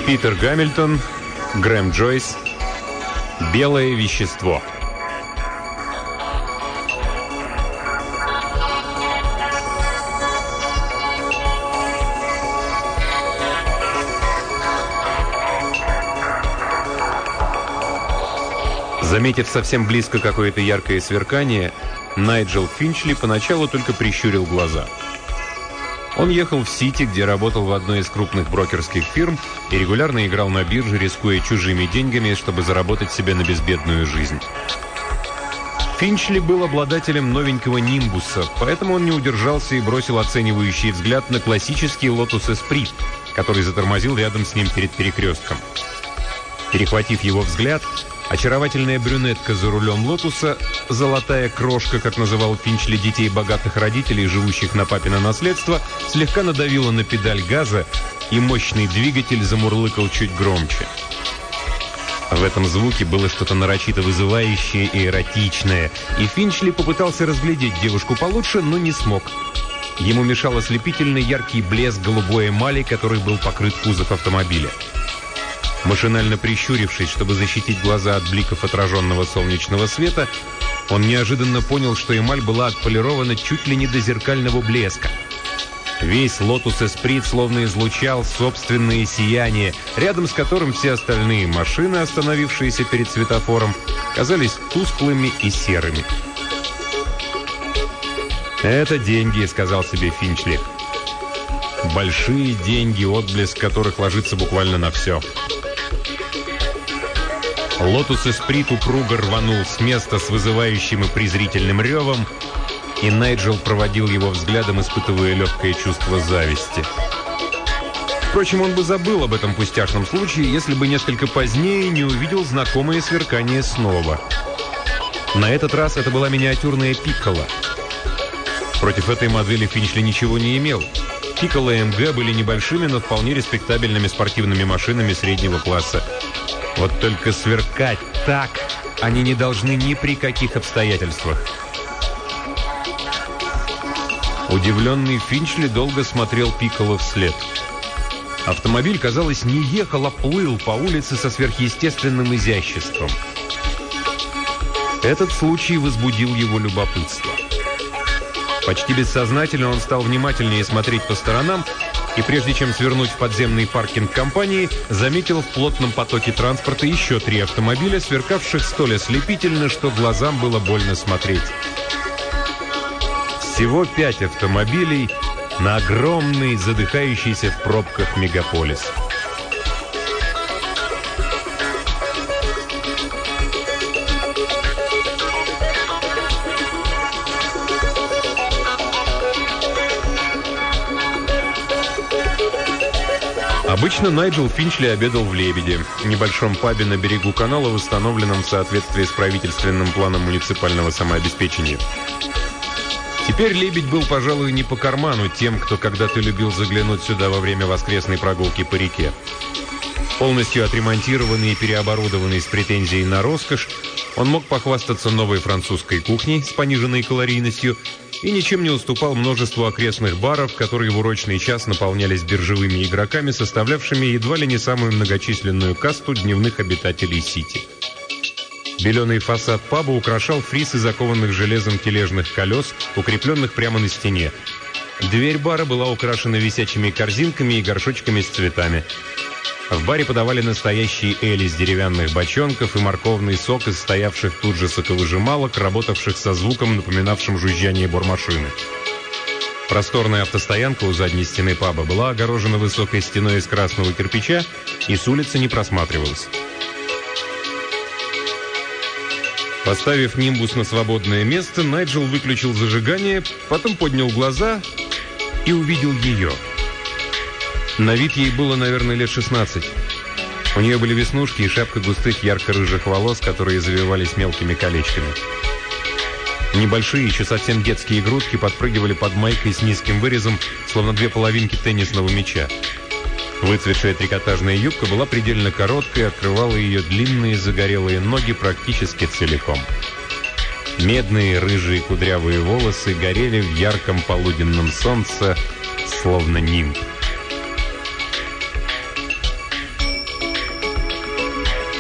Питер Гамильтон, Грэм Джойс. «Белое вещество». Заметив совсем близко какое-то яркое сверкание, Найджел Финчли поначалу только прищурил глаза. Он ехал в Сити, где работал в одной из крупных брокерских фирм и регулярно играл на бирже, рискуя чужими деньгами, чтобы заработать себе на безбедную жизнь. Финчли был обладателем новенького «Нимбуса», поэтому он не удержался и бросил оценивающий взгляд на классический «Лотус Эсприт», который затормозил рядом с ним перед перекрестком. Перехватив его взгляд, очаровательная брюнетка за рулем «Лотуса», золотая крошка, как называл Финчли детей богатых родителей, живущих на папино наследство, слегка надавила на педаль газа, и мощный двигатель замурлыкал чуть громче. В этом звуке было что-то нарочито вызывающее и эротичное, и Финчли попытался разглядеть девушку получше, но не смог. Ему мешал ослепительный яркий блеск голубой эмали, который был покрыт кузов автомобиля. Машинально прищурившись, чтобы защитить глаза от бликов отраженного солнечного света, он неожиданно понял, что эмаль была отполирована чуть ли не до зеркального блеска. Весь «Лотус Эсприт» словно излучал собственное сияние, рядом с которым все остальные машины, остановившиеся перед светофором, казались тусклыми и серыми. «Это деньги», — сказал себе Финчли. «Большие деньги, отблеск которых ложится буквально на все». «Лотус Эсприт» упруго рванул с места с вызывающим и презрительным ревом, и Найджел проводил его взглядом, испытывая легкое чувство зависти. Впрочем, он бы забыл об этом пустяшном случае, если бы несколько позднее не увидел знакомое сверкание снова. На этот раз это была миниатюрная «Пикколо». Против этой модели Финчли ничего не имел. «Пикколо МГ» были небольшими, но вполне респектабельными спортивными машинами среднего класса. Вот только сверкать так они не должны ни при каких обстоятельствах. Удивленный Финчли долго смотрел Пикколо вслед. Автомобиль, казалось, не ехал, а плыл по улице со сверхъестественным изяществом. Этот случай возбудил его любопытство. Почти бессознательно он стал внимательнее смотреть по сторонам, и прежде чем свернуть в подземный паркинг компании, заметил в плотном потоке транспорта еще 3 автомобиля, сверкавших столь ослепительно, что глазам было больно смотреть. Всего 5 автомобилей на огромный, задыхающийся в пробках мегаполис. Обычно Найджел Финчли обедал в «Лебеде», небольшом пабе на берегу канала, восстановленном в соответствии с правительственным планом муниципального самообеспечения. Теперь «Лебедь» был, пожалуй, не по карману тем, кто когда-то любил заглянуть сюда во время воскресной прогулки по реке. Полностью отремонтированный и переоборудованный с претензией на роскошь, он мог похвастаться новой французской кухней с пониженной калорийностью и ничем не уступал множеству окрестных баров, которые в урочный час наполнялись биржевыми игроками, составлявшими едва ли не самую многочисленную касту дневных обитателей Сити. Беленый фасад паба украшал фриз из окованных железом тележных колес, укрепленных прямо на стене. Дверь бара была украшена висячими корзинками и горшочками с цветами. В баре подавали настоящие эли из деревянных бочонков и морковный сок из стоявших тут же соковыжималок, работавших со звуком, напоминавшим жужжание бормашины. Просторная автостоянка у задней стены паба была огорожена высокой стеной из красного кирпича и с улицы не просматривалась. Поставив «Нимбус» на свободное место, Найджел выключил зажигание, потом поднял глаза и увидел ее. На вид ей было, наверное, лет 16. У нее были веснушки и шапка густых ярко-рыжих волос, которые завивались мелкими колечками. Небольшие, еще совсем детские грудки подпрыгивали под майкой с низким вырезом, словно 2 половинки теннисного мяча. Выцветшая трикотажная юбка была предельно короткой и открывала ее длинные загорелые ноги практически целиком. Медные рыжие кудрявые волосы горели в ярком полуденном солнце, словно нимб.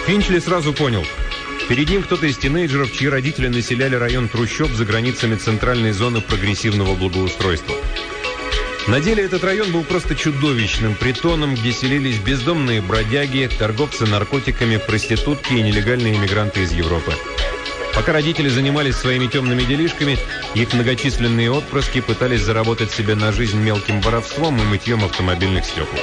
Финчли сразу понял. Перед ним кто-то из тинейджеров, чьи родители населяли район трущоб за границами центральной зоны прогрессивного благоустройства. На деле этот район был просто чудовищным притоном, где селились бездомные бродяги, торговцы наркотиками, проститутки и нелегальные иммигранты из Европы. Пока родители занимались своими темными делишками, их многочисленные отпрыски пытались заработать себе на жизнь мелким воровством и мытьем автомобильных стекол.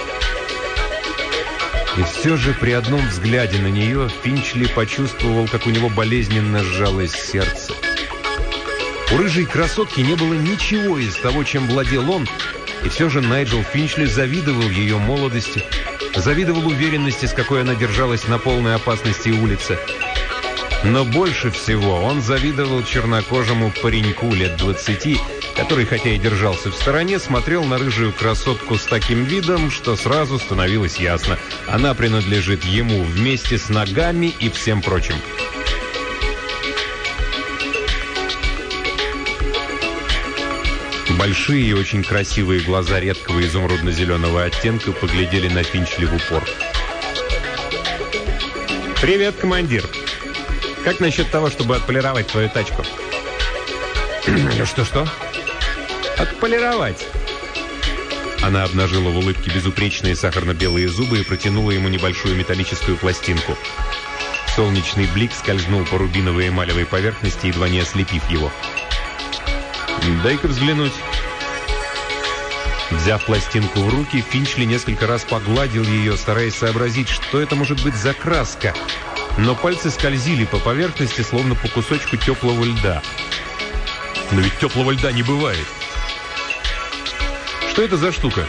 И все же при одном взгляде на нее Финчли почувствовал, как у него болезненно сжалось сердце. У рыжей красотки не было ничего из того, чем владел он, и все же Найджел Финчли завидовал ее молодости, завидовал уверенности, с какой она держалась на полной опасности улице. Но больше всего он завидовал чернокожему пареньку лет 20, который, хотя и держался в стороне, смотрел на рыжую красотку с таким видом, что сразу становилось ясно. Она принадлежит ему вместе с ногами и всем прочим. Большие и очень красивые глаза редкого изумрудно-зеленого оттенка поглядели на Финчли в упор. «Привет, командир! Как насчет того, чтобы отполировать твою тачку?» «Что-что?» «Отполировать!» Она обнажила в улыбке безупречные сахарно-белые зубы и протянула ему небольшую металлическую пластинку. Солнечный блик скользнул по рубиновой эмалевой поверхности, едва не ослепив его. «Дай-ка взглянуть». Взяв пластинку в руки, Финчли несколько раз погладил ее, стараясь сообразить, что это может быть за краска. Но пальцы скользили по поверхности, словно по кусочку теплого льда. Но ведь теплого льда не бывает. Что это за штука?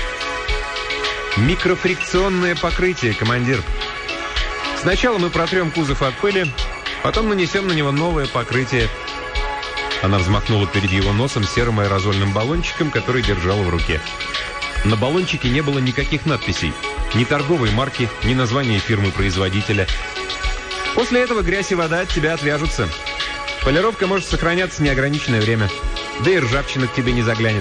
Микрофрикционное покрытие, командир. Сначала мы протрем кузов от пыли, потом нанесем на него новое покрытие. Она взмахнула перед его носом серым аэрозольным баллончиком, который держала в руке. На баллончике не было никаких надписей. Ни торговой марки, ни названия фирмы-производителя. После этого грязь и вода от тебя отвяжутся. Полировка может сохраняться неограниченное время. Да и ржавчина к тебе не заглянет.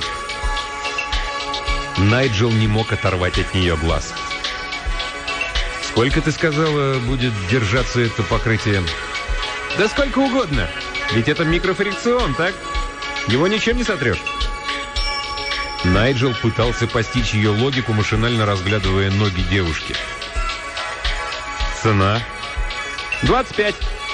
Найджел не мог оторвать от нее глаз. «Сколько, ты сказала, будет держаться это покрытие?» «Да сколько угодно. Ведь это микрофрикцион, так? Его ничем не сотрешь». Найджел пытался постичь ее логику, машинально разглядывая ноги девушки. «Цена?» 25.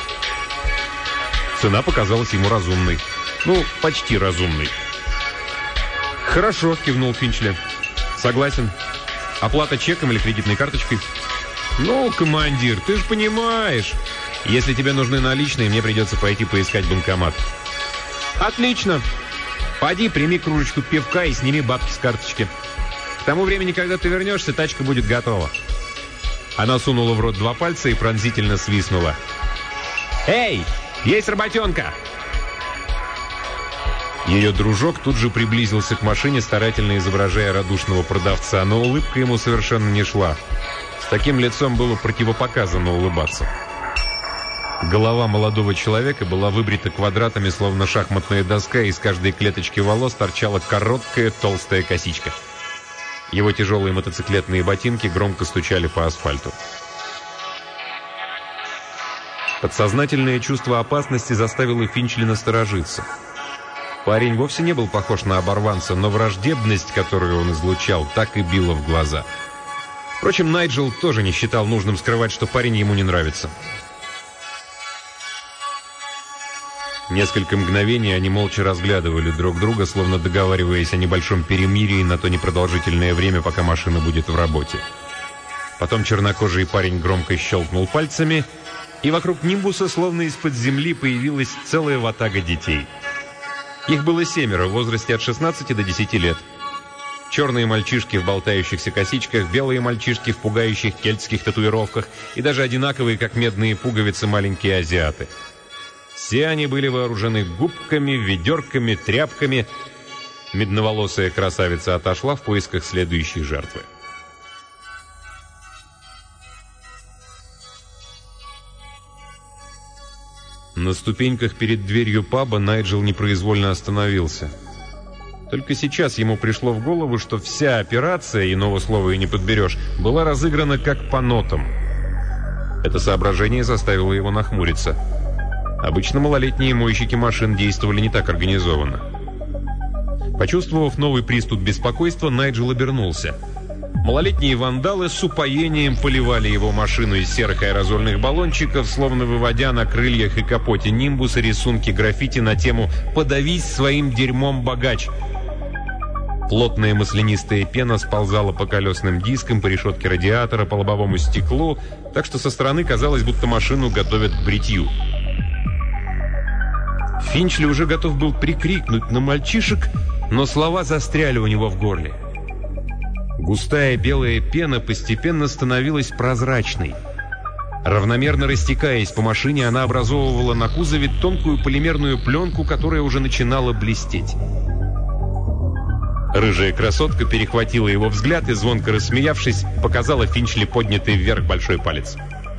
Цена показалась ему разумной. Ну, почти разумной. «Хорошо», — кивнул Финчли. «Согласен. Оплата чеком или кредитной карточкой?» «Ну, командир, ты же понимаешь. Если тебе нужны наличные, мне придется пойти поискать банкомат». «Отлично. Пойди, прими кружечку пивка и сними бабки с карточки. К тому времени, когда ты вернешься, тачка будет готова». Она сунула в рот 2 пальца и пронзительно свистнула. «Эй, есть работенка!» Ее дружок тут же приблизился к машине, старательно изображая радушного продавца, но улыбка ему совершенно не шла. С таким лицом было противопоказано улыбаться. Голова молодого человека была выбрита квадратами, словно шахматная доска, и из каждой клеточки волос торчала короткая толстая косичка. Его тяжелые мотоциклетные ботинки громко стучали по асфальту. Подсознательное чувство опасности заставило Финчли насторожиться. Парень вовсе не был похож на оборванца, но враждебность, которую он излучал, так и била в глаза. Впрочем, Найджел тоже не считал нужным скрывать, что парень ему не нравится. Несколько мгновений они молча разглядывали друг друга, словно договариваясь о небольшом перемирии на то непродолжительное время, пока машина будет в работе. Потом чернокожий парень громко щелкнул пальцами, и вокруг нимбуса, словно из-под земли, появилась целая ватага детей. Их было 7 в возрасте от 16 до 10 лет. Черные мальчишки в болтающихся косичках, белые мальчишки в пугающих кельтских татуировках и даже одинаковые, как медные пуговицы, маленькие азиаты. Все они были вооружены губками, ведерками, тряпками. Медноволосая красавица отошла в поисках следующей жертвы. На ступеньках перед дверью паба Найджел непроизвольно остановился. Только сейчас ему пришло в голову, что вся операция, иного слова и не подберешь, была разыграна как по нотам. Это соображение заставило его нахмуриться. Обычно малолетние мойщики машин действовали не так организованно. Почувствовав новый приступ беспокойства, Найджел обернулся. Малолетние вандалы с упоением поливали его машину из серых аэрозольных баллончиков, словно выводя на крыльях и капоте нимбуса рисунки граффити на тему «Подавись своим дерьмом, богач!». Плотная маслянистая пена сползала по колесным дискам, по решетке радиатора, по лобовому стеклу, так что со стороны казалось, будто машину готовят к бритью. Финчли уже готов был прикрикнуть на мальчишек, но слова застряли у него в горле. Густая белая пена постепенно становилась прозрачной. Равномерно растекаясь по машине, она образовывала на кузове тонкую полимерную пленку, которая уже начинала блестеть. Рыжая красотка перехватила его взгляд и, звонко рассмеявшись, показала Финчли поднятый вверх большой палец.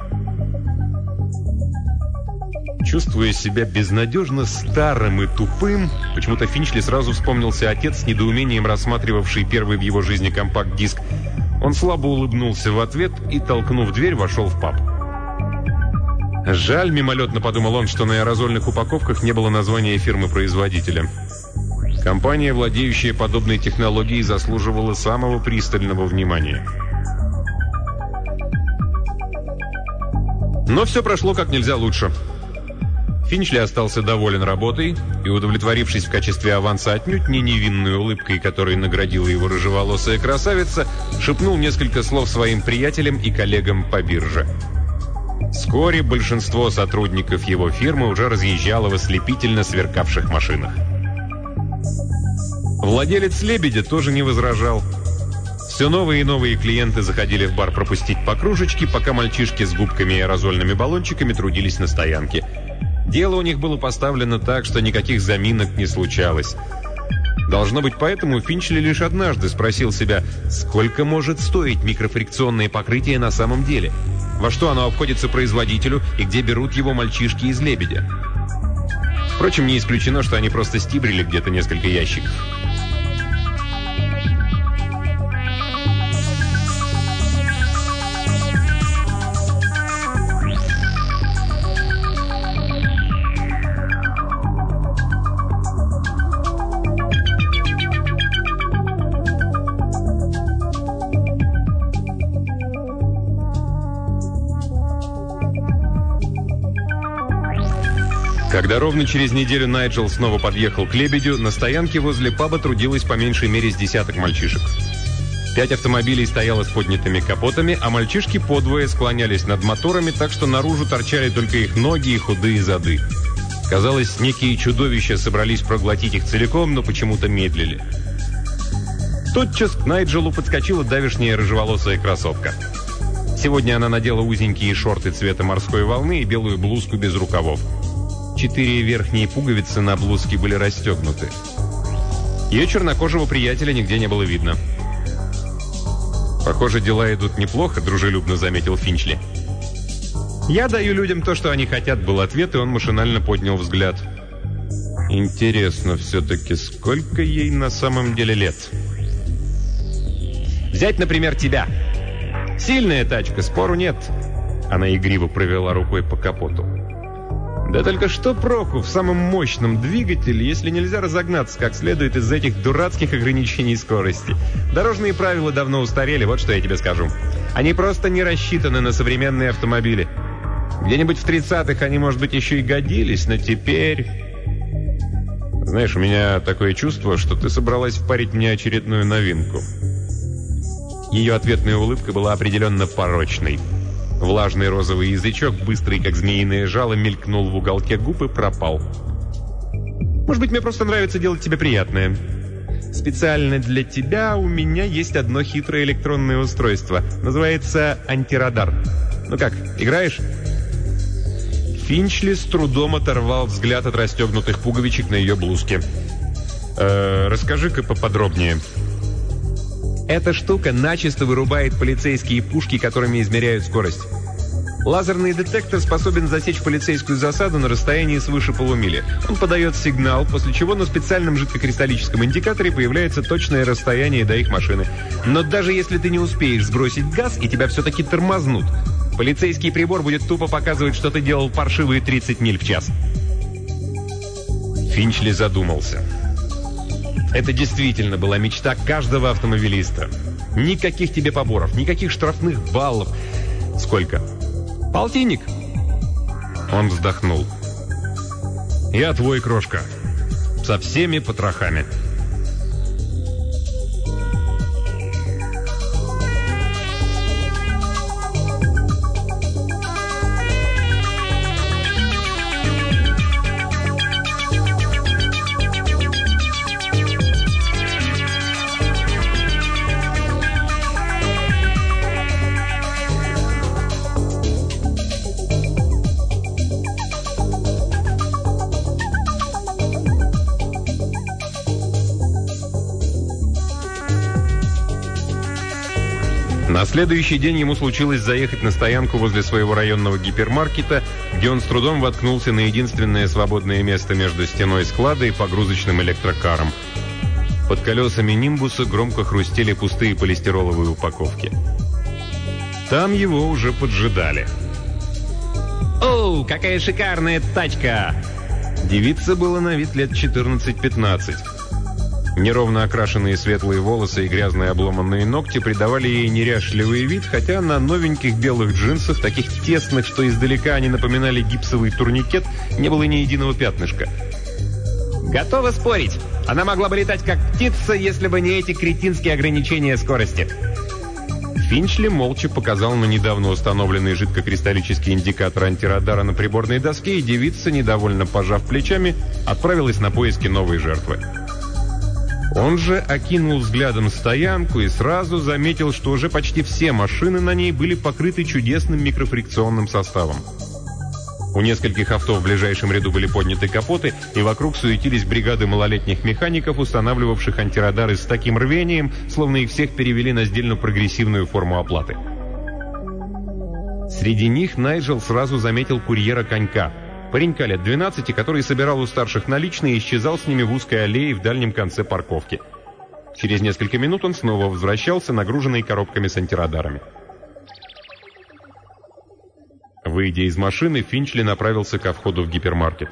Чувствуя себя безнадежно старым и тупым, почему-то Финчли сразу вспомнился отец, с недоумением рассматривавший первый в его жизни компакт-диск. Он слабо улыбнулся в ответ и, толкнув дверь, вошел в паб. Жаль, мимолетно подумал он, что на аэрозольных упаковках не было названия фирмы-производителя. Компания, владеющая подобной технологией, заслуживала самого пристального внимания. Но все прошло как нельзя лучше. Финчли остался доволен работой и, удовлетворившись в качестве аванса отнюдь не невинной улыбкой, которой наградила его рыжеволосая красавица, шепнул несколько слов своим приятелям и коллегам по бирже. Вскоре большинство сотрудников его фирмы уже разъезжало в ослепительно сверкавших машинах. Владелец «Лебедя» тоже не возражал. Все новые и новые клиенты заходили в бар пропустить по кружечке, пока мальчишки с губками и аэрозольными баллончиками трудились на стоянке. Дело у них было поставлено так, что никаких заминок не случалось. Должно быть, поэтому Финчли лишь однажды спросил себя, сколько может стоить микрофрикционное покрытие на самом деле, во что оно обходится производителю и где берут его мальчишки из «Лебедя». Впрочем, не исключено, что они просто стибрили где-то несколько ящиков. Когда ровно через неделю Найджел снова подъехал к «Лебедю», на стоянке возле паба трудилось по меньшей мере с десяток мальчишек. 5 автомобилей стояло с поднятыми капотами, а мальчишки подвое склонялись над моторами, так что наружу торчали только их ноги и худые зады. Казалось, некие чудовища собрались проглотить их целиком, но почему-то медлили. Тотчас к Найджелу подскочила давешняя рыжеволосая красотка. Сегодня она надела узенькие шорты цвета морской волны и белую блузку без рукавов. 4 верхние пуговицы на блузке были расстегнуты. Ее чернокожего приятеля нигде не было видно. «Похоже, дела идут неплохо», — дружелюбно заметил Финчли. «Я даю людям то, что они хотят», — был ответ, и он машинально поднял взгляд. «Интересно все-таки, сколько ей на самом деле лет?» «Взять, например, тебя. Сильная тачка, спору нет». Она игриво провела рукой по капоту. «Да только что проку в самом мощном двигателе, если нельзя разогнаться как следует из-за этих дурацких ограничений скорости? Дорожные правила давно устарели, вот что я тебе скажу. Они просто не рассчитаны на современные автомобили. Где-нибудь в 30-х они, может быть, еще и годились, но теперь...» «Знаешь, у меня такое чувство, что ты собралась впарить мне очередную новинку». Ее ответная улыбка была определенно порочной. Влажный розовый язычок, быстрый как змеиное жало, мелькнул в уголке губ и пропал. «Может быть, мне просто нравится делать тебе приятное. Специально для тебя у меня есть одно хитрое электронное устройство. Называется антирадар. Ну как, играешь?» Финчли с трудом оторвал взгляд от расстегнутых пуговичек на ее блузке. «Расскажи-ка поподробнее». «Эта штука начисто вырубает полицейские пушки, которыми измеряют скорость. Лазерный детектор способен засечь полицейскую засаду на расстоянии свыше полумили. Он подает сигнал, после чего на специальном жидкокристаллическом индикаторе появляется точное расстояние до их машины. Но даже если ты не успеешь сбросить газ и тебя все-таки тормознут, Полицейский прибор будет тупо показывать, что ты делал паршивые 30 миль в час». Финчли задумался. Это действительно была мечта каждого автомобилиста. Никаких тебе поборов, никаких штрафных баллов. Сколько? Полтинник. Он вздохнул. «Я твой, крошка. Со всеми потрохами». На следующий день ему случилось заехать на стоянку возле своего районного гипермаркета, где он с трудом воткнулся на единственное свободное место между стеной склада и погрузочным электрокаром. Под колесами «Нимбуса» громко хрустели пустые полистироловые упаковки. Там его уже поджидали. «Оу, какая шикарная тачка!» Девице было на вид лет 14-15. Неровно окрашенные светлые волосы и грязные обломанные ногти придавали ей неряшливый вид, хотя на новеньких белых джинсах, таких тесных, что издалека они напоминали гипсовый турникет, не было ни единого пятнышка. «Готова спорить, она могла бы летать как птица, если бы не эти кретинские ограничения скорости». Финчли молча показал на недавно установленный жидкокристаллический индикатор антирадара на приборной доске, и девица, недовольно пожав плечами, отправилась на поиски новой жертвы. Он же окинул взглядом стоянку и сразу заметил, что уже почти все машины на ней были покрыты чудесным микрофрикционным составом. У нескольких авто в ближайшем ряду были подняты капоты, и вокруг суетились бригады малолетних механиков, устанавливавших антирадары с таким рвением, словно их всех перевели на сдельно-прогрессивную форму оплаты. Среди них Найджел сразу заметил курьера конька. Паренька лет 12, который собирал у старших наличные и исчезал с ними в узкой аллее в дальнем конце парковки. Через несколько минут он снова возвращался, нагруженный коробками с антирадарами. Выйдя из машины, Финчли направился ко входу в гипермаркет.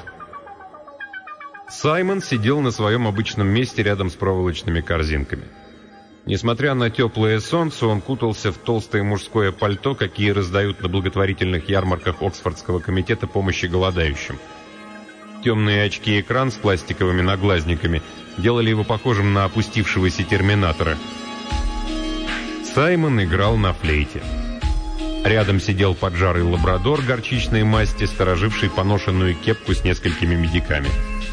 Саймон сидел на своем обычном месте рядом с проволочными корзинками. Несмотря на теплое солнце, он кутался в толстое мужское пальто, какие раздают на благотворительных ярмарках Оксфордского комитета помощи голодающим. Темные очки-экран с пластиковыми наглазниками делали его похожим на опустившегося терминатора. Саймон играл на флейте. Рядом сидел поджарый лабрадор горчичной масти, стороживший поношенную кепку с несколькими медиками.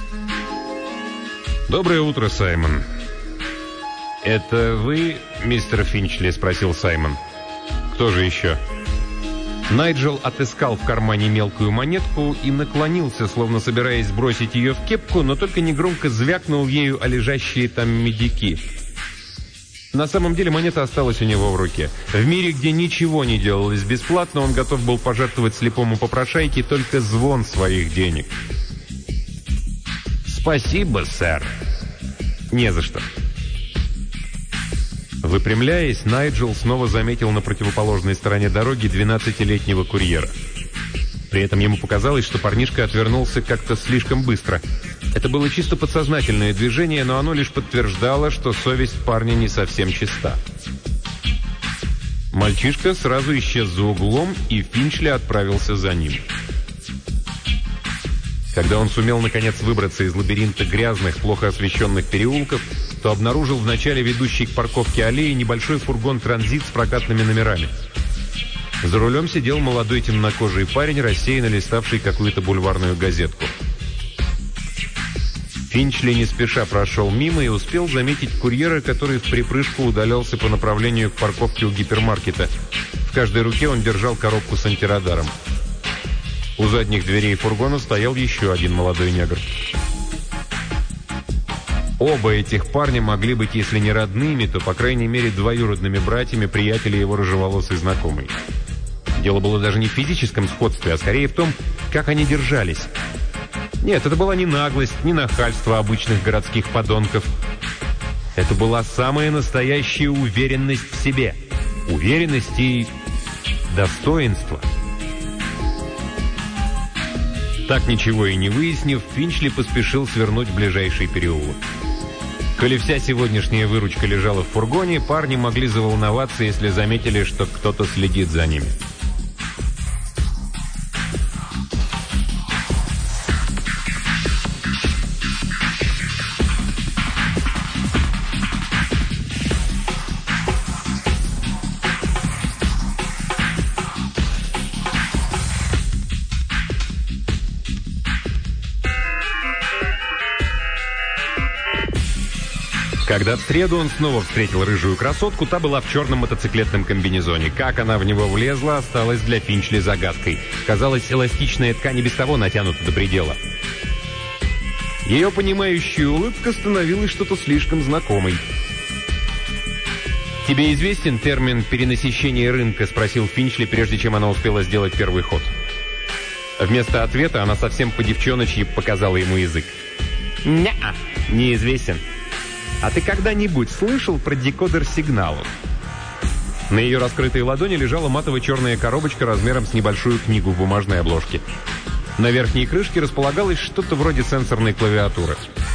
«Доброе утро, Саймон». «Это вы, мистер Финчли?» — спросил Саймон. «Кто же еще?» Найджел отыскал в кармане мелкую монетку и наклонился, словно собираясь бросить ее в кепку, но только негромко звякнул ею о лежащие там медики. На самом деле монета осталась у него в руке. В мире, где ничего не делалось бесплатно, он готов был пожертвовать слепому попрошайке только звон своих денег. «Спасибо, сэр». «Не за что». Выпрямляясь, Найджел снова заметил на противоположной стороне дороги 12-летнего курьера. При этом ему показалось, что парнишка отвернулся как-то слишком быстро. Это было чисто подсознательное движение, но оно лишь подтверждало, что совесть парня не совсем чиста. Мальчишка сразу исчез за углом, и Финчли отправился за ним. Когда он сумел наконец выбраться из лабиринта грязных, плохо освещенных переулков, то обнаружил в начале ведущей к парковке аллеи небольшой фургон-транзит с прокатными номерами. За рулем сидел молодой темнокожий парень, рассеянно листавший какую-то бульварную газетку. Финчли не спеша прошел мимо и успел заметить курьера, который в припрыжку удалялся по направлению к парковке у гипермаркета. В каждой руке он держал коробку с антирадаром. У задних дверей фургона стоял еще один молодой негр. Оба этих парня могли быть, если не родными, то, по крайней мере, двоюродными братьями приятеля его рыжеволосой знакомой. Дело было даже не в физическом сходстве, а скорее в том, как они держались. Нет, это была не наглость, не нахальство обычных городских подонков. Это была самая настоящая уверенность в себе. Уверенность и достоинство. Так ничего и не выяснив, Финчли поспешил свернуть в ближайший переулок. Коли вся сегодняшняя выручка лежала в фургоне, парни могли заволноваться, если заметили, что кто-то следит за ними. Когда в среду он снова встретил рыжую красотку, та была в черном мотоциклетном комбинезоне. Как она в него влезла, осталась для Финчли загадкой. Казалось, эластичная ткань и без того натянута до предела. Ее понимающая улыбка становилась что-то слишком знакомой. «Тебе известен термин «перенасыщение рынка»?» — спросил Финчли, прежде чем она успела сделать первый ход. Вместо ответа она совсем по-девчоночьи показала ему язык. «Не-а, неизвестен. А ты когда-нибудь слышал про декодер сигналов?» На ее раскрытой ладони лежала матово-черная коробочка размером с небольшую книгу в бумажной обложке. На верхней крышке располагалось что-то вроде сенсорной клавиатуры.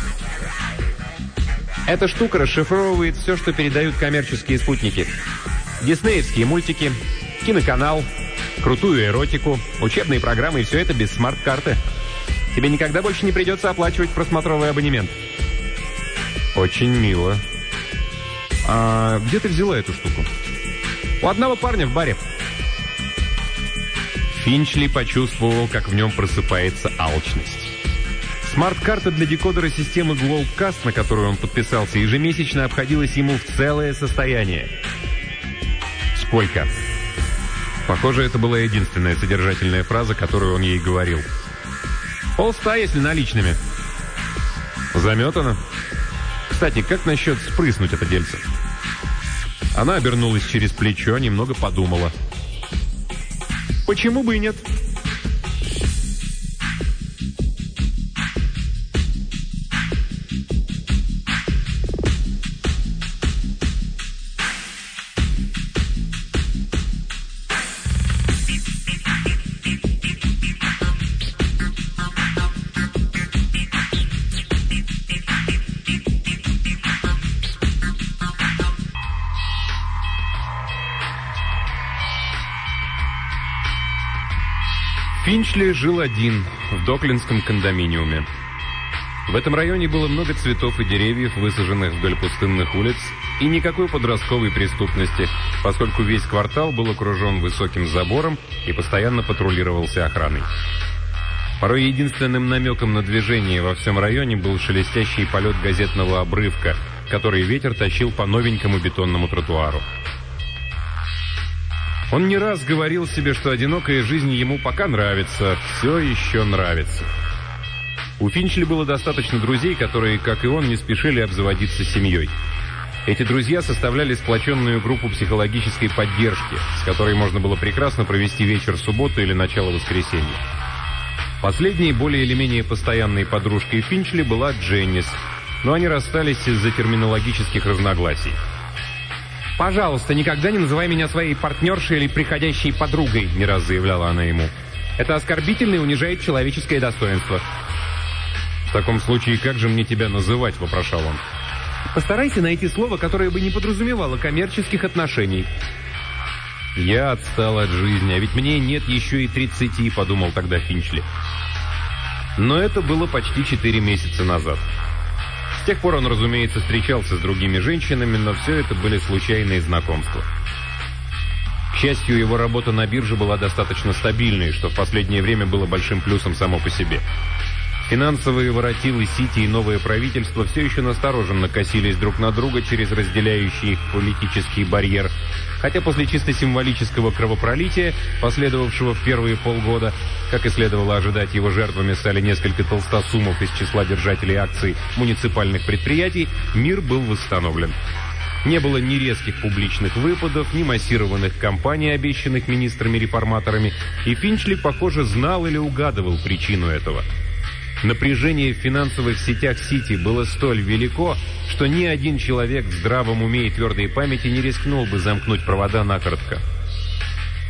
Эта штука расшифровывает все, что передают коммерческие спутники. Диснеевские мультики, киноканал, крутую эротику, учебные программы, и все это без смарт-карты. Тебе никогда больше не придется оплачивать просмотровый абонемент. Очень мило. А где ты взяла эту штуку? У одного парня в баре. Финчли почувствовал, как в нем просыпается алчность. Смарт-карта для декодера системы Globalcast, на которую он подписался, ежемесячно обходилась ему в целое состояние. Сколько? Похоже, это была единственная содержательная фраза, которую он ей говорил. 500, если наличными. Заметано. Кстати, как насчет спрыснуть это дельце? Она обернулась через плечо, немного подумала. Почему бы и нет? Финчли жил один в доклинском кондоминиуме. В этом районе было много цветов и деревьев, высаженных вдоль пустынных улиц, и никакой подростковой преступности, поскольку весь квартал был окружен высоким забором и постоянно патрулировался охраной. Порой единственным намеком на движение во всем районе был шелестящий полет газетного обрывка, который ветер тащил по новенькому бетонному тротуару. Он не раз говорил себе, что одинокая жизнь ему пока нравится, все еще нравится. У Финчли было достаточно друзей, которые, как и он, не спешили обзаводиться семьей. Эти друзья составляли сплоченную группу психологической поддержки, с которой можно было прекрасно провести вечер субботы или начало воскресенья. Последней, более или менее постоянной подружкой Финчли была Дженнис, но они расстались из-за терминологических разногласий. «Пожалуйста, никогда не называй меня своей партнершей или приходящей подругой», — не раз заявляла она ему. «Это оскорбительно и унижает человеческое достоинство». «В таком случае, как же мне тебя называть?» — вопрошал он. «Постарайся найти слово, которое бы не подразумевало коммерческих отношений». «Я отстал от жизни, а ведь мне нет еще и 30, — подумал тогда Финчли. Но это было почти 4 месяца назад. С тех пор он, разумеется, встречался с другими женщинами, но все это были случайные знакомства. К счастью, его работа на бирже была достаточно стабильной, что в последнее время было большим плюсом само по себе. Финансовые воротилы Сити и новое правительство все еще настороженно косились друг на друга через разделяющий их политический барьер, хотя после чисто символического кровопролития, последовавшего в первые полгода, как и следовало ожидать, его жертвами стали несколько толстосумов из числа держателей акций муниципальных предприятий, мир был восстановлен. Не было ни резких публичных выпадов, ни массированных кампаний, обещанных министрами-реформаторами, и Финчли, похоже, знал или угадывал причину этого. Напряжение в финансовых сетях Сити было столь велико, что ни один человек в здравом уме и твердой памяти не рискнул бы замкнуть провода накоротко.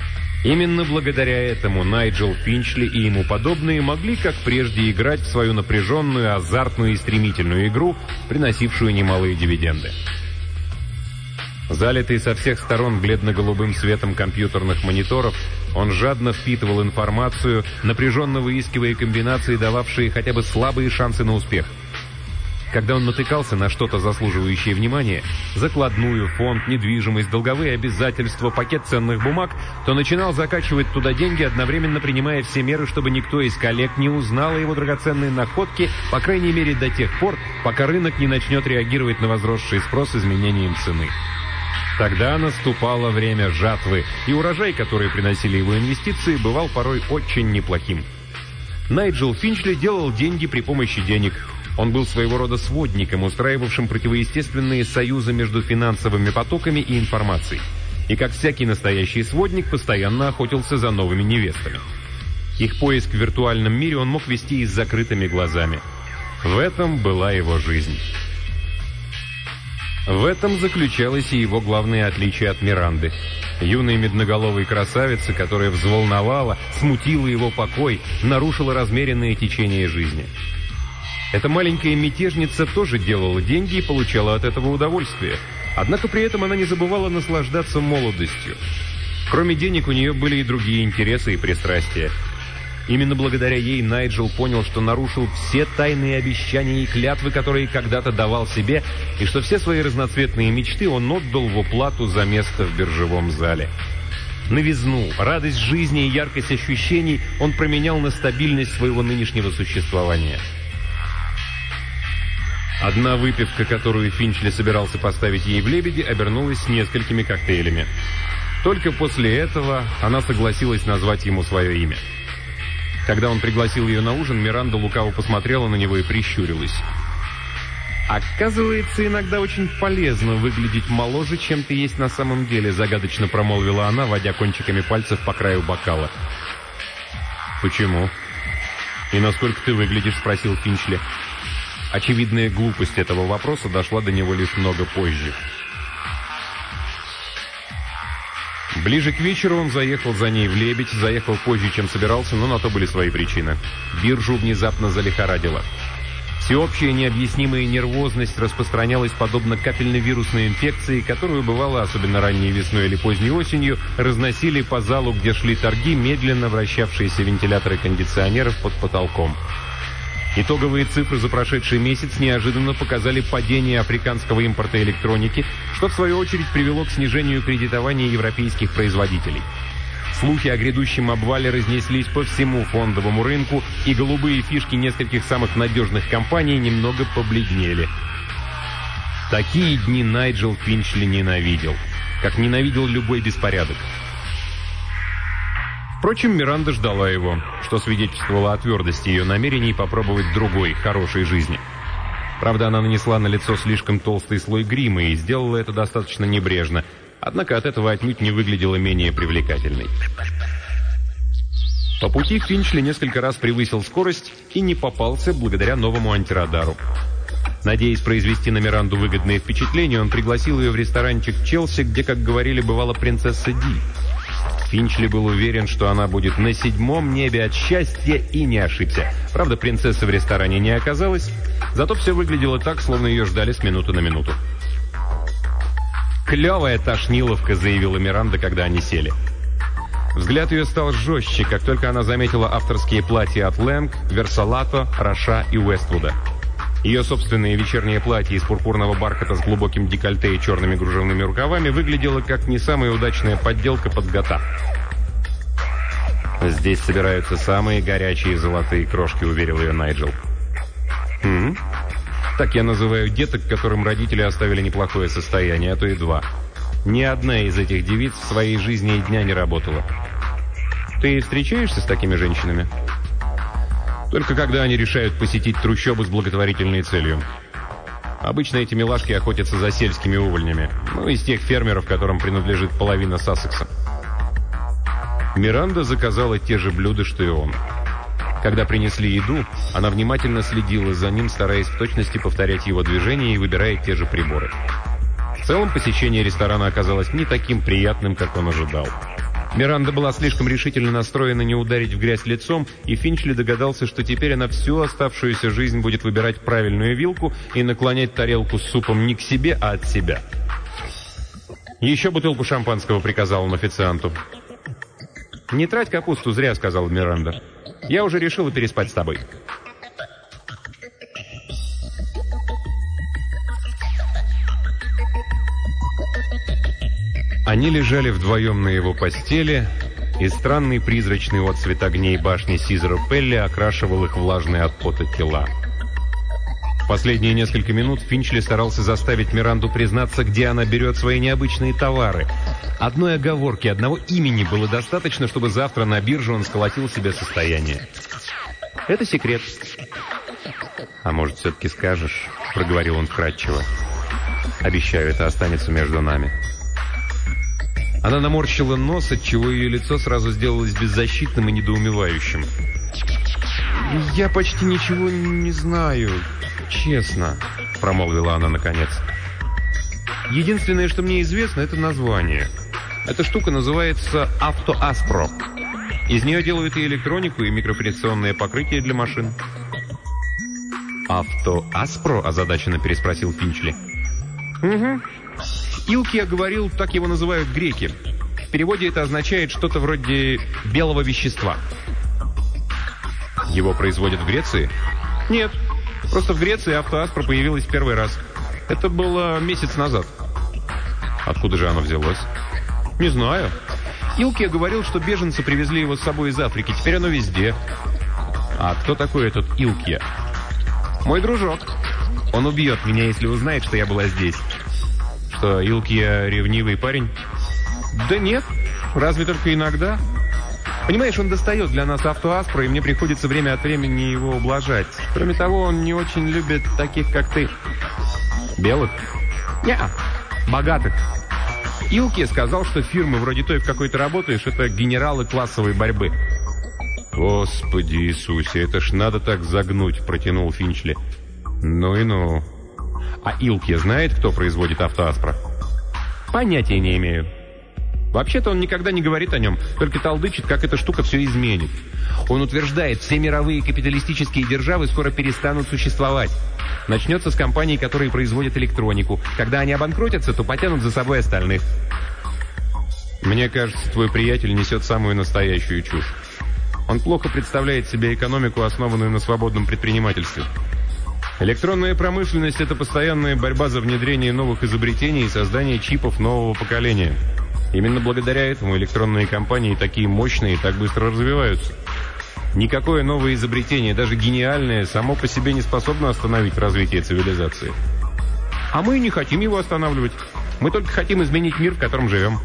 Именно благодаря этому Найджел Финчли и ему подобные могли, как прежде, играть в свою напряженную, азартную и стремительную игру, приносившую немалые дивиденды. Залитый со всех сторон бледно-голубым светом компьютерных мониторов, он жадно впитывал информацию, напряженно выискивая комбинации, дававшие хотя бы слабые шансы на успех. Когда он натыкался на что-то заслуживающее внимания, закладную, фонд, недвижимость, долговые обязательства, пакет ценных бумаг, то начинал закачивать туда деньги, одновременно принимая все меры, чтобы никто из коллег не узнал о его драгоценной находке, по крайней мере до тех пор, пока рынок не начнет реагировать на возросший спрос изменением цены. Тогда наступало время жатвы, и урожай, который приносили его инвестиции, бывал порой очень неплохим. Найджел Финчли делал деньги при помощи денег. Он был своего рода сводником, устраивавшим противоестественные союзы между финансовыми потоками и информацией. И как всякий настоящий сводник, постоянно охотился за новыми невестами. Их поиск в виртуальном мире он мог вести и с закрытыми глазами. В этом была его жизнь. В этом заключалось и его главное отличие от Миранды. Юной медноголовой красавицы, которая взволновала, смутила его покой, нарушила размеренное течение жизни. Эта маленькая мятежница тоже делала деньги и получала от этого удовольствие. Однако при этом она не забывала наслаждаться молодостью. Кроме денег у нее были и другие интересы и пристрастия. Именно благодаря ей Найджел понял, что нарушил все тайные обещания и клятвы, которые когда-то давал себе, и что все свои разноцветные мечты он отдал в уплату за место в биржевом зале. Новизну, радость жизни и яркость ощущений он променял на стабильность своего нынешнего существования. Одна выпивка, которую Финчли собирался поставить ей в «Лебеди», обернулась несколькими коктейлями. Только после этого она согласилась назвать ему свое имя. Когда он пригласил ее на ужин, Миранда лукаво посмотрела на него и прищурилась. «Оказывается, иногда очень полезно выглядеть моложе, чем ты есть на самом деле», загадочно промолвила она, водя кончиками пальцев по краю бокала. «Почему? И насколько ты выглядишь?» — спросил Финчли. Очевидная глупость этого вопроса дошла до него лишь много позже. Ближе к вечеру он заехал за ней в «Лебедь», заехал позже, чем собирался, но на то были свои причины. Биржу внезапно залихорадило. Всеобщая необъяснимая нервозность распространялась подобно капельно-вирусной инфекции, которую, бывало, особенно ранней весной или поздней осенью, разносили по залу, где шли торги, медленно вращавшиеся вентиляторы кондиционеров под потолком. Итоговые цифры за прошедший месяц неожиданно показали падение африканского импорта электроники, что в свою очередь привело к снижению кредитования европейских производителей. Слухи о грядущем обвале разнеслись по всему фондовому рынку, и голубые фишки нескольких самых надежных компаний немного побледнели. Такие дни Найджел Финчли ненавидел, как ненавидел любой беспорядок. Впрочем, Миранда ждала его, что свидетельствовало о твердости ее намерений попробовать другой, хорошей жизни. Правда, она нанесла на лицо слишком толстый слой грима и сделала это достаточно небрежно, однако от этого отнюдь не выглядела менее привлекательной. По пути Финчли несколько раз превысил скорость и не попался благодаря новому антирадару. Надеясь произвести на Миранду выгодное впечатление, он пригласил ее в ресторанчик «Челси», где, как говорили, бывала принцесса Ди. Финчли был уверен, что она будет на 7-м небе от счастья, и не ошибся. Правда, принцессы в ресторане не оказалось, зато все выглядело так, словно ее ждали с минуты на минуту. «Клевая тошниловка», — заявила Миранда, когда они сели. Взгляд ее стал жестче, как только она заметила авторские платья от Лэнг, Версалато, Роша и Уэствуда. Ее собственное вечернее платье из пурпурного бархата с глубоким декольте и черными кружевными рукавами выглядело как не самая удачная подделка под Гота. «Здесь собираются самые горячие золотые крошки», — уверил ее Найджел. Так я называю деток, которым родители оставили неплохое состояние, а то и два. Ни одна из этих девиц в своей жизни и дня не работала. Ты встречаешься с такими женщинами? Только когда они решают посетить трущобу с благотворительной целью. Обычно эти милашки охотятся за сельскими увольнями. Из тех фермеров, которым принадлежит половина Сассекса. Миранда заказала те же блюда, что и он. Когда принесли еду, она внимательно следила за ним, стараясь в точности повторять его движения и выбирая те же приборы. В целом, посещение ресторана оказалось не таким приятным, как он ожидал. Миранда была слишком решительно настроена не ударить в грязь лицом, и Финчли догадался, что теперь она всю оставшуюся жизнь будет выбирать правильную вилку и наклонять тарелку с супом не к себе, а от себя. «Еще бутылку шампанского», — приказал он официанту. «Не трать капусту зря», — сказал Миранда. «Я уже решила переспать с тобой». Они лежали вдвоем на его постели, и странный призрачный отцвет огней башни Сизера Пелли окрашивал их влажные от пота тела. В последние несколько минут Финчли старался заставить Миранду признаться, где она берет свои необычные товары. Одной оговорки, одного имени было достаточно, чтобы завтра на бирже он сколотил себе состояние. «Это секрет». «А может, все-таки скажешь?» — проговорил он вкратчиво. «Обещаю, это останется между нами». Она наморщила нос, отчего ее лицо сразу сделалось беззащитным и недоумевающим. «Я почти ничего не знаю, честно», — промолвила она наконец. «Единственное, что мне известно, это название. Эта штука называется «Автоаспро». Из нее делают и электронику, и микрооперационное покрытие для машин». «Автоаспро?» — озадаченно переспросил Финчли. «Угу. Илкия говорил, так его называют греки. В переводе это означает что-то вроде белого вещества». «Его производят в Греции?» «Нет. Просто в Греции автоаспро появилось в первый раз. Это было месяц назад». «Откуда же оно взялось?» «Не знаю. Илкия говорил, что беженцы привезли его с собой из Африки. Теперь оно везде». «А кто такой этот Илкия?» «Мой дружок. Он убьет меня, если узнает, что я была здесь». «Что, Илкия ревнивый парень?» «Да нет, разве только иногда. Понимаешь, он достает для нас автоаспро, и мне приходится время от времени его ублажать. Кроме того, он не очень любит таких, как ты». «Белых?» «Не-а, богатых. Илкия сказал, что фирмы вроде той, в какой ты работаешь, это генералы классовой борьбы». «Господи Иисусе, это ж надо так загнуть», — протянул Финчли. «Ну и ну». «А Илкия знает, кто производит автоаспро?» «Понятия не имею. Вообще-то он никогда не говорит о нем, только толдычит, как эта штука все изменит. Он утверждает, все мировые капиталистические державы скоро перестанут существовать. Начнется с компаний, которые производят электронику. Когда они обанкротятся, то потянут за собой остальных». «Мне кажется, твой приятель несет самую настоящую чушь. Он плохо представляет себе экономику, основанную на свободном предпринимательстве. Электронная промышленность – это постоянная борьба за внедрение новых изобретений и создание чипов нового поколения. Именно благодаря этому электронные компании такие мощные и так быстро развиваются. Никакое новое изобретение, даже гениальное, само по себе не способно остановить развитие цивилизации. А мы не хотим его останавливать. Мы только хотим изменить мир, в котором живем».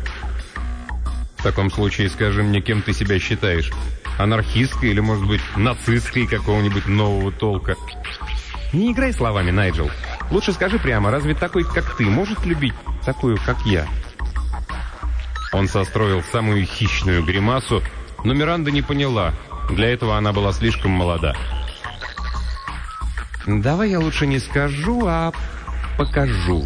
«В таком случае скажи мне, кем ты себя считаешь? Анархисткой или, может быть, нацисткой какого-нибудь нового толка?» «Не играй словами, Найджел. Лучше скажи прямо, разве такой, как ты, может любить такую, как я?» Он состроил самую хищную гримасу, но Миранда не поняла. Для этого она была слишком молода. «Давай я лучше не скажу, а покажу».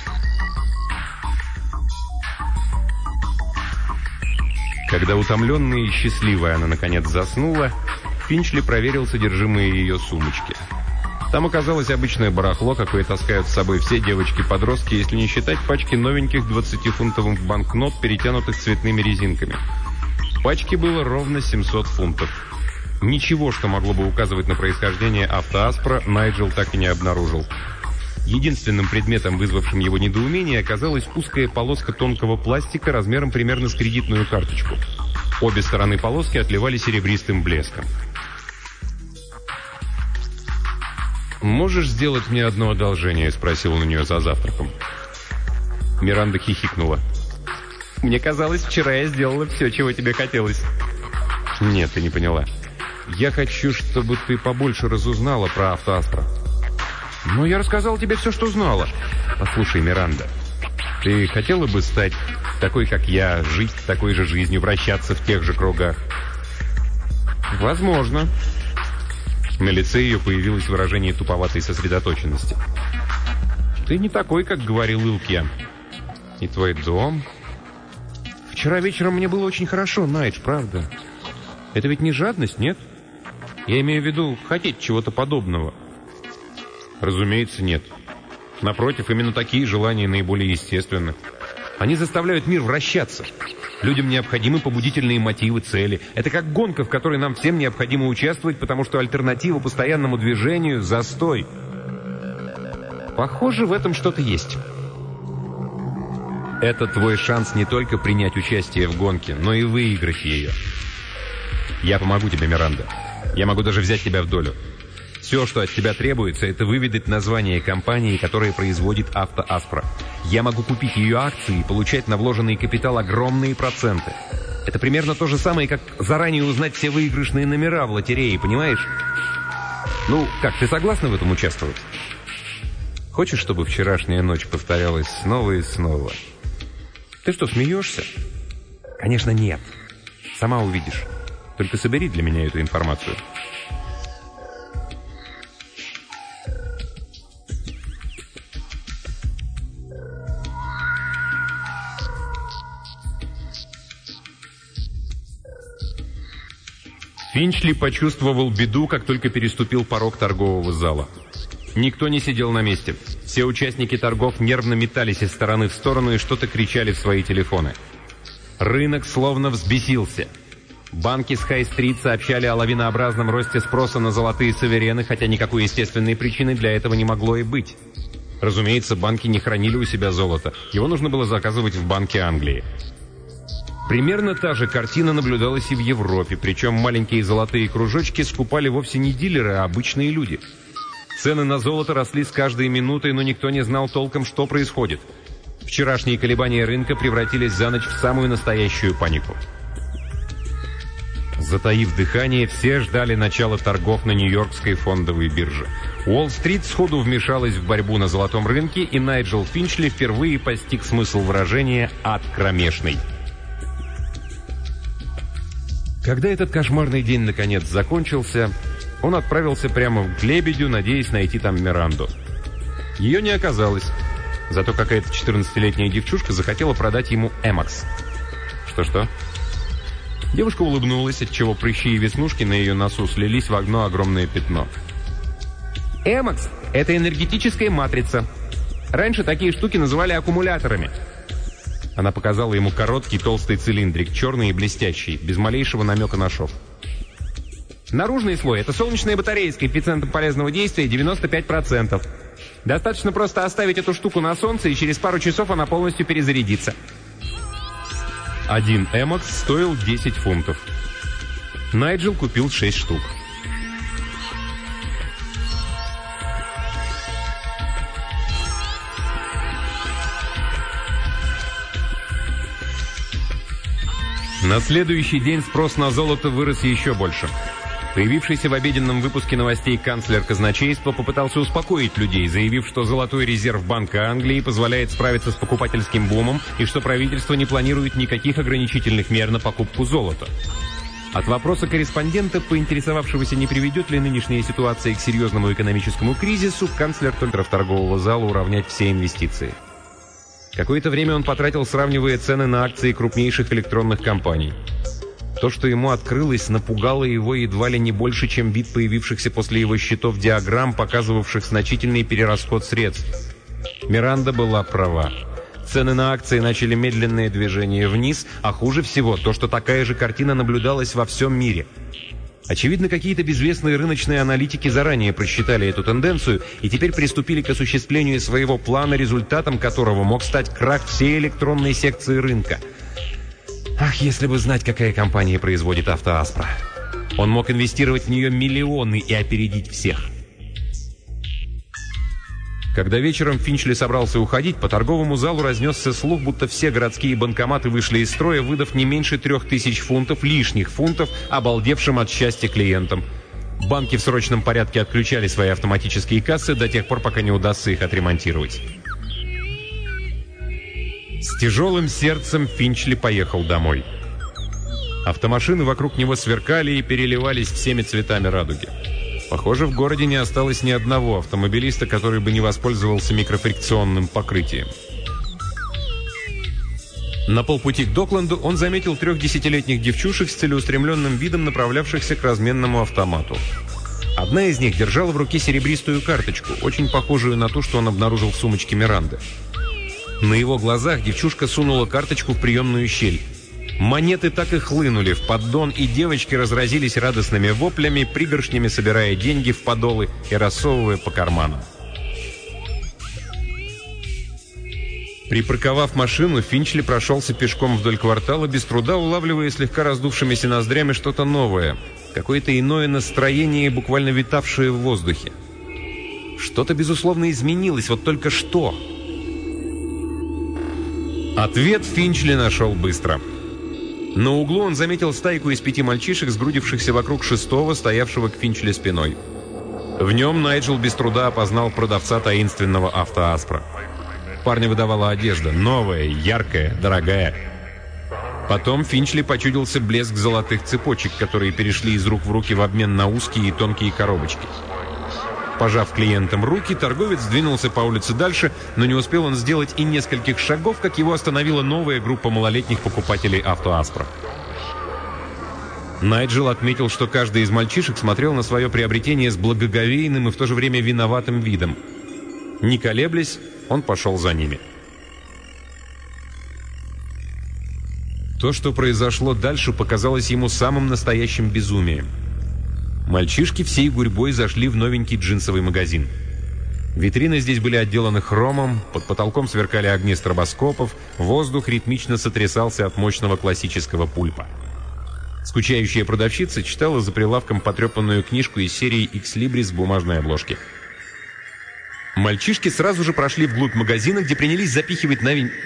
Когда утомленная и счастливая она наконец заснула, Финчли проверил содержимое ее сумочки. Там оказалось обычное барахло, какое таскают с собой все девочки-подростки, если не считать пачки новеньких 20-фунтовых банкнот, перетянутых цветными резинками. В пачке было ровно 700 фунтов. Ничего, что могло бы указывать на происхождение автоаспро, Найджел так и не обнаружил. Единственным предметом, вызвавшим его недоумение, оказалась узкая полоска тонкого пластика размером примерно с кредитную карточку. Обе стороны полоски отливали серебристым блеском. «Можешь сделать мне одно одолжение?» — спросил он у нее за завтраком. Миранда хихикнула. «Мне казалось, вчера я сделала все, чего тебе хотелось». «Нет, ты не поняла. Я хочу, чтобы ты побольше разузнала про автоаспро». «Но я рассказал тебе все, что знала». «Послушай, Миранда, ты хотела бы стать такой, как я, жить такой же жизнью, вращаться в тех же кругах?» «Возможно». На лице ее появилось выражение туповатой сосредоточенности. «Ты не такой, как говорил Илкия. И твой дом...» «В Вчера вечером мне было очень хорошо, Найдж, правда. Это ведь не жадность, нет? Я имею в виду хотеть чего-то подобного. Разумеется, нет. Напротив, именно такие желания наиболее естественны. Они заставляют мир вращаться. Людям необходимы побудительные мотивы, цели. Это как гонка, в которой нам всем необходимо участвовать, потому что альтернатива постоянному движению — застой. Похоже, в этом что-то есть. Это твой шанс не только принять участие в гонке, но и выиграть ее. Я помогу тебе, Миранда. Я могу даже взять тебя в долю. Все, что от тебя требуется, это выведать название компании, которая производит «Автоаспра». Я могу купить ее акции и получать на вложенный капитал огромные проценты. Это примерно то же самое, как заранее узнать все выигрышные номера в лотерее, понимаешь? Ну, как, ты согласна в этом участвовать? Хочешь, чтобы вчерашняя ночь повторялась снова и снова? Ты что, смеешься? Конечно, нет. Сама увидишь. Только собери для меня эту информацию. Финчли почувствовал беду, как только переступил порог торгового зала. Никто не сидел на месте. Все участники торгов нервно метались из стороны в сторону и что-то кричали в свои телефоны. Рынок словно взбесился. Банки с Хай-стрит сообщали о лавинообразном росте спроса на золотые суверены, хотя никакой естественной причины для этого не могло и быть. Разумеется, банки не хранили у себя золото. Его нужно было заказывать в Банке Англии. Примерно та же картина наблюдалась и в Европе, причем маленькие золотые кружочки скупали вовсе не дилеры, а обычные люди. Цены на золото росли с каждой минутой, но никто не знал толком, что происходит. Вчерашние колебания рынка превратились за ночь в самую настоящую панику. Затаив дыхание, все ждали начала торгов на Нью-Йоркской фондовой бирже. Уолл-стрит сходу вмешалась в борьбу на золотом рынке, и Найджел Финчли впервые постиг смысл выражения «ад кромешный». Когда этот кошмарный день наконец закончился, он отправился прямо к Лебедю, надеясь найти там Миранду. Ее не оказалось, зато какая-то 14-летняя девчушка захотела продать ему Эмакс. Что-что? Девушка улыбнулась, отчего прыщи и веснушки на ее носу слились в одно огромное пятно. Эмакс — это энергетическая матрица. Раньше такие штуки называли аккумуляторами. Она показала ему короткий толстый цилиндрик, черный и блестящий, без малейшего намека на шов. Наружный слой — это солнечная батарея с коэффициентом полезного действия 95%. Достаточно просто оставить эту штуку на солнце, и через пару часов она полностью перезарядится. Один Эмакс стоил 10 фунтов. Найджел купил 6 штук. На следующий день спрос на золото вырос еще больше. Появившийся в обеденном выпуске новостей канцлер казначейства попытался успокоить людей, заявив, что золотой резерв Банка Англии позволяет справиться с покупательским бумом и что правительство не планирует никаких ограничительных мер на покупку золота. От вопроса корреспондента, поинтересовавшегося, не приведет ли нынешняя ситуация к серьезному экономическому кризису, канцлер только в торгового зала уравнять все инвестиции. Какое-то время он потратил, сравнивая цены на акции крупнейших электронных компаний. То, что ему открылось, напугало его едва ли не больше, чем вид появившихся после его счетов диаграмм, показывавших значительный перерасход средств. Миранда была права. Цены на акции начали медленное движение вниз, а хуже всего то, что такая же картина наблюдалась во всем мире. Очевидно, какие-то безвестные рыночные аналитики заранее просчитали эту тенденцию и теперь приступили к осуществлению своего плана, результатом которого мог стать крах всей электронной секции рынка. Ах, если бы знать, какая компания производит «Автоаспра». Он мог инвестировать в нее миллионы и опередить всех. Когда вечером Финчли собрался уходить, по торговому залу разнесся слух, будто все городские банкоматы вышли из строя, выдав не меньше 3000 фунтов, лишних фунтов, обалдевшим от счастья клиентам. Банки в срочном порядке отключали свои автоматические кассы до тех пор, пока не удастся их отремонтировать. С тяжелым сердцем Финчли поехал домой. Автомашины вокруг него сверкали и переливались всеми цветами радуги. Похоже, в городе не осталось ни одного автомобилиста, который бы не воспользовался микрофрикционным покрытием. На полпути к Докленду он заметил 3 10-летних девчушек с целеустремленным видом, направлявшихся к разменному автомату. Одна из них держала в руке серебристую карточку, очень похожую на ту, что он обнаружил в сумочке Миранды. На его глазах девчушка сунула карточку в приемную щель. Монеты так и хлынули в поддон, и девочки разразились радостными воплями, пригоршнями собирая деньги в подолы и рассовывая по карманам. Припарковав машину, Финчли прошелся пешком вдоль квартала, без труда улавливая слегка раздувшимися ноздрями что-то новое, какое-то иное настроение, буквально витавшее в воздухе. Что-то, безусловно, изменилось, вот только что. Ответ Финчли нашел быстро. На углу он заметил стайку из 5 мальчишек, сгрудившихся вокруг 6-го, стоявшего к Финчли спиной. В нем Найджел без труда опознал продавца таинственного автоаспра. Парня выдавала одежда, новая, яркая, дорогая. Потом Финчли почудился блеск золотых цепочек, которые перешли из рук в руки в обмен на узкие и тонкие коробочки. Пожав клиентам руки, торговец двинулся по улице дальше, но не успел он сделать и нескольких шагов, как его остановила новая группа малолетних покупателей автоаспра. Найджел отметил, что каждый из мальчишек смотрел на свое приобретение с благоговейным и в то же время виноватым видом. Не колеблясь, он пошел за ними. То, что произошло дальше, показалось ему самым настоящим безумием. Мальчишки всей гурьбой зашли в новенький джинсовый магазин. Витрины здесь были отделаны хромом, под потолком сверкали огни стробоскопов, воздух ритмично сотрясался от мощного классического пульпа. Скучающая продавщица читала за прилавком потрепанную книжку из серии «Экслибрис» с бумажной обложки. Мальчишки сразу же прошли вглубь магазина, где принялись запихивать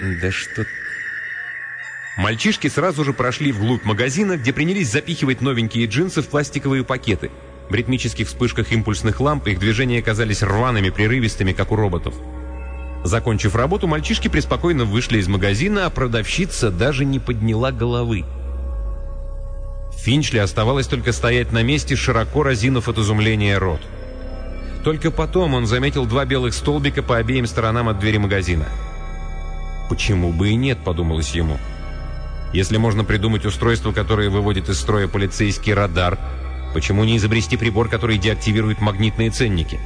новенькие джинсы в пластиковые пакеты. В ритмических вспышках импульсных ламп их движения казались рваными, прерывистыми, как у роботов. Закончив работу, мальчишки преспокойно вышли из магазина, а продавщица даже не подняла головы. Финчли оставалось только стоять на месте, широко разинув от изумления рот. Только потом он заметил 2 белых столбика по обеим сторонам от двери магазина. «Почему бы и нет?» — подумалось ему. «Если можно придумать устройство, которое выводит из строя полицейский радар, почему не изобрести прибор, который деактивирует магнитные ценники?»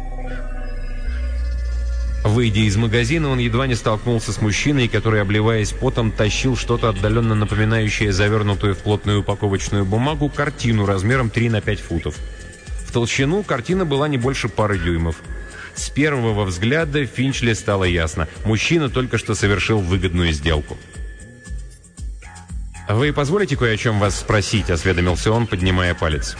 Выйдя из магазина, он едва не столкнулся с мужчиной, который, обливаясь потом, тащил что-то отдаленно напоминающее завернутую в плотную упаковочную бумагу картину размером 3 на 5 футов. В толщину картина была не больше пары дюймов. С первого взгляда Финчли стало ясно. Мужчина только что совершил выгодную сделку. «Вы позволите кое о чем вас спросить?» — осведомился он, поднимая палец.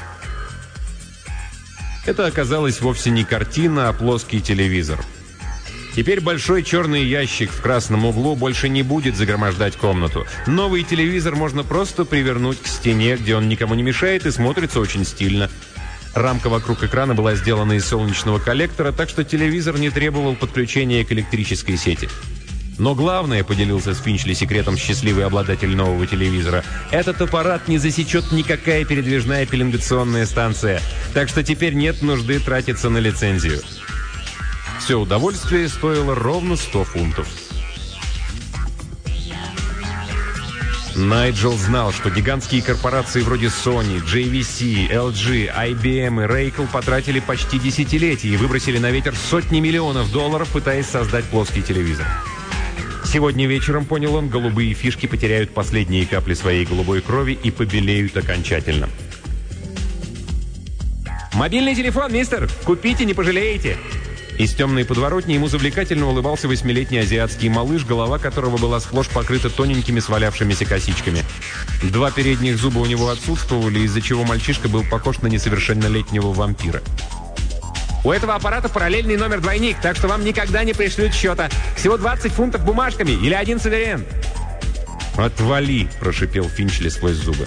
Это оказалось вовсе не картина, а плоский телевизор. Теперь большой черный ящик в красном углу больше не будет загромождать комнату. Новый телевизор можно просто привернуть к стене, где он никому не мешает и смотрится очень стильно. Рамка вокруг экрана была сделана из солнечного коллектора, так что телевизор не требовал подключения к электрической сети. Но главное, поделился с Финчли секретом счастливый обладатель нового телевизора, этот аппарат не засечет никакая передвижная пеленгационная станция, так что теперь нет нужды тратиться на лицензию. Все удовольствие стоило ровно 100 фунтов. Найджел знал, что гигантские корпорации вроде Sony, JVC, LG, IBM и Raycel потратили почти десятилетия и выбросили на ветер сотни миллионов долларов, пытаясь создать плоский телевизор. Сегодня вечером, понял он, голубые фишки потеряют последние капли своей голубой крови и побелеют окончательно. «Мобильный телефон, мистер! Купите, не пожалеете!» Из темной подворотни ему завлекательно улыбался 8-летний азиатский малыш, голова которого была сплошь покрыта тоненькими свалявшимися косичками. 2 передних зуба у него отсутствовали, из-за чего мальчишка был похож на несовершеннолетнего вампира. «У этого аппарата параллельный номер-двойник, так что вам никогда не пришлют счета. Всего 20 фунтов бумажками или 1 суверен». «Отвали!» – прошипел Финчли сквозь зубы.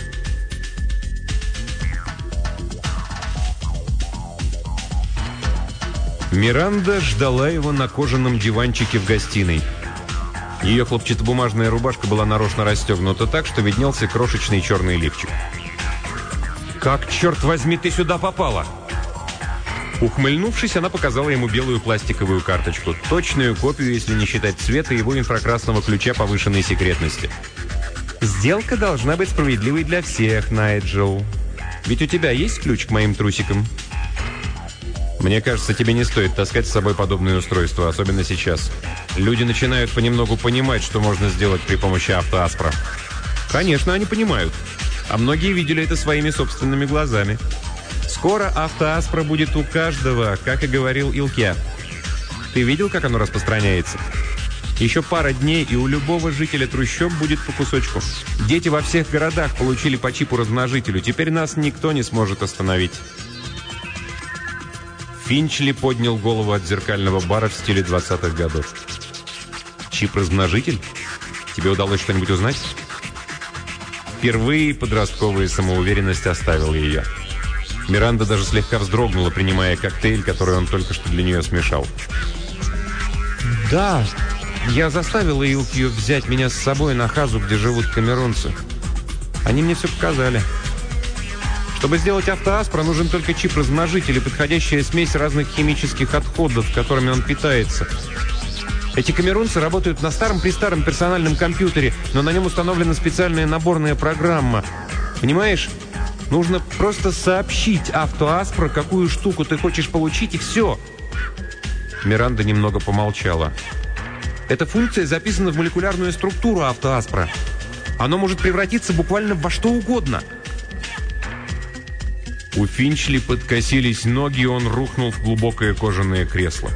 Миранда ждала его на кожаном диванчике в гостиной. Ее хлопчатобумажная рубашка была нарочно расстегнута так, что виднелся крошечный черный лифчик. «Как, черт возьми, ты сюда попала?» Ухмыльнувшись, она показала ему белую пластиковую карточку. Точную копию, если не считать цвета, его инфракрасного ключа повышенной секретности. «Сделка должна быть справедливой для всех, Найджел. Ведь у тебя есть ключ к моим трусикам?» «Мне кажется, тебе не стоит таскать с собой подобные устройства, особенно сейчас. Люди начинают понемногу понимать, что можно сделать при помощи автоаспра». «Конечно, они понимают. А многие видели это своими собственными глазами. Скоро автоаспра будет у каждого, как и говорил Илкья. Ты видел, как оно распространяется? Еще пара дней, и у любого жителя трущоб будет по кусочку. Дети во всех городах получили по чипу-размножителю. Теперь нас никто не сможет остановить». Финчли поднял голову от зеркального бара в стиле 20-х годов. «Чип-размножитель? Тебе удалось что-нибудь узнать?» Впервые подростковая самоуверенность оставила ее. Миранда даже слегка вздрогнула, принимая коктейль, который он только что для нее смешал. «Да, я заставила Илкью взять меня с собой на Хазу, где живут камерунцы. Они мне все показали. Чтобы сделать автоаспра, нужен только чип-размножитель и подходящая смесь разных химических отходов, которыми он питается. Эти камерунцы работают на старом-престаром персональном компьютере, но на нем установлена специальная наборная программа. Понимаешь? Нужно просто сообщить автоаспра, какую штуку ты хочешь получить, и все». Миранда немного помолчала. «Эта функция записана в молекулярную структуру автоаспра. Оно может превратиться буквально во что угодно». У Финчли подкосились ноги, и он рухнул в глубокое кожаное кресло.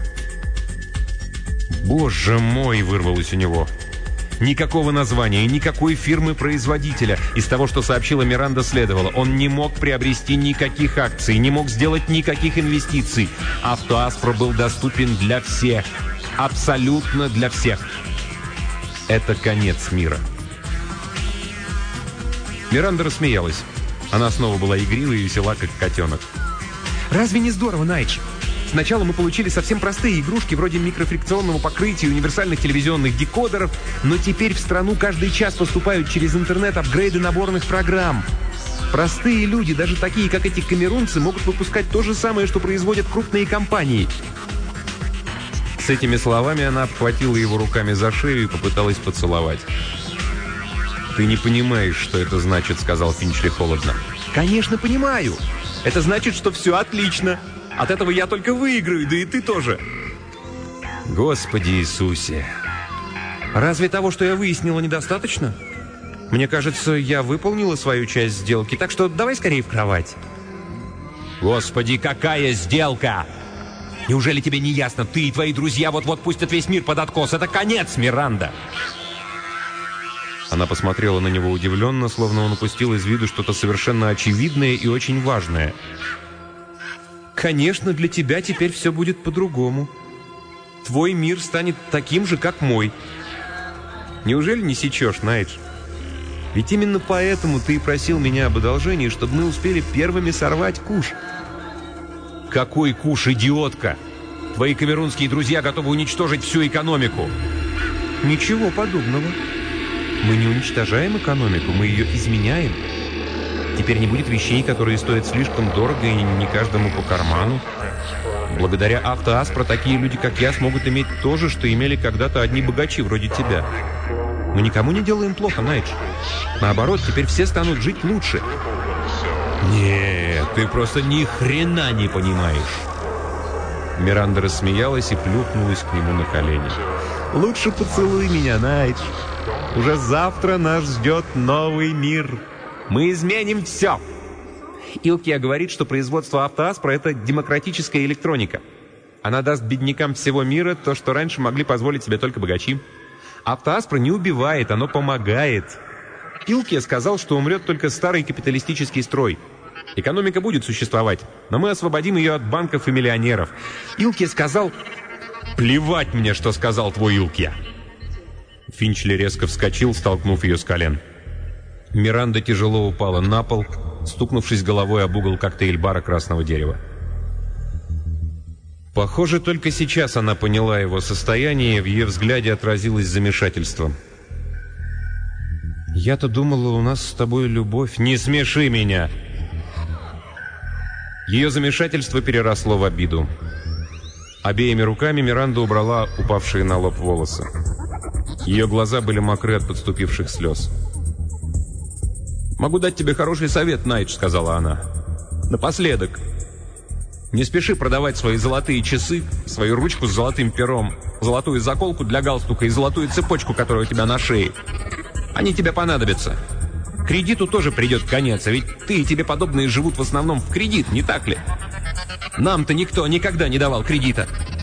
«Боже мой!» — вырвалось у него. Никакого названия, никакой фирмы-производителя. Из того, что сообщила Миранда, следовало. Он не мог приобрести никаких акций, не мог сделать никаких инвестиций. Автоаспра был доступен для всех. Абсолютно для всех. Это конец мира. Миранда рассмеялась. Она снова была игрива и весела, как котенок. «Разве не здорово, Найдж? Сначала мы получили совсем простые игрушки, вроде микрофрикционного покрытия и универсальных телевизионных декодеров, но теперь в страну каждый час поступают через интернет апгрейды наборных программ. Простые люди, даже такие, как эти камерунцы, могут выпускать то же самое, что производят крупные компании». С этими словами она обхватила его руками за шею и попыталась поцеловать. «Ты не понимаешь, что это значит», — сказал Финчли холодно. «Конечно, понимаю. Это значит, что все отлично. От этого я только выиграю, да и ты тоже». «Господи Иисусе! Разве того, что я выяснила, недостаточно? Мне кажется, я выполнила свою часть сделки, так что давай скорее в кровать». «Господи, какая сделка! Неужели тебе не ясно? Ты и твои друзья вот-вот пустят весь мир под откос. Это конец, Миранда!» Она посмотрела на него удивленно, словно он упустил из виду что-то совершенно очевидное и очень важное. «Конечно, для тебя теперь все будет по-другому. Твой мир станет таким же, как мой. Неужели не сечешь, Найдж? Ведь именно поэтому ты и просил меня об одолжении, чтобы мы успели первыми сорвать куш». «Какой куш, идиотка? Твои камерунские друзья готовы уничтожить всю экономику». «Ничего подобного. Мы не уничтожаем экономику, мы ее изменяем. Теперь не будет вещей, которые стоят слишком дорого и не каждому по карману. Благодаря автоаспра такие люди, как я, смогут иметь то же, что имели когда-то одни богачи вроде тебя. Мы никому не делаем плохо, Найдж. Наоборот, теперь все станут жить лучше». «Нет, ты просто ни хрена не понимаешь». Миранда рассмеялась и плюхнулась к нему на колени. «Лучше поцелуй меня, Найдж. Уже завтра нас ждет новый мир. Мы изменим все». Илкья говорит, что производство автоаспра — это демократическая электроника. Она даст беднякам всего мира то, что раньше могли позволить себе только богачи. Автоаспра не убивает, оно помогает. Илкья сказал, что умрет только старый капиталистический строй. Экономика будет существовать, но мы освободим ее от банков и миллионеров. Илкья сказал... «Плевать мне, что сказал твой Илкья!» Финчли резко вскочил, столкнув ее с колен. Миранда тяжело упала на пол, стукнувшись головой об угол коктейль-бара красного дерева. Похоже, только сейчас она поняла его состояние, и в ее взгляде отразилось замешательство. «Я-то думала, у нас с тобой любовь». «Не смеши меня!» Ее замешательство переросло в обиду. Обеими руками Миранда убрала упавшие на лоб волосы. Ее глаза были мокры от подступивших слез. «Могу дать тебе хороший совет, Найдж», — сказала она. «Напоследок. Не спеши продавать свои золотые часы, свою ручку с золотым пером, золотую заколку для галстука и золотую цепочку, которая у тебя на шее. Они тебе понадобятся. Кредиту тоже придет конец, а ведь ты и тебе подобные живут в основном в кредит, не так ли? Нам-то никто никогда не давал кредита».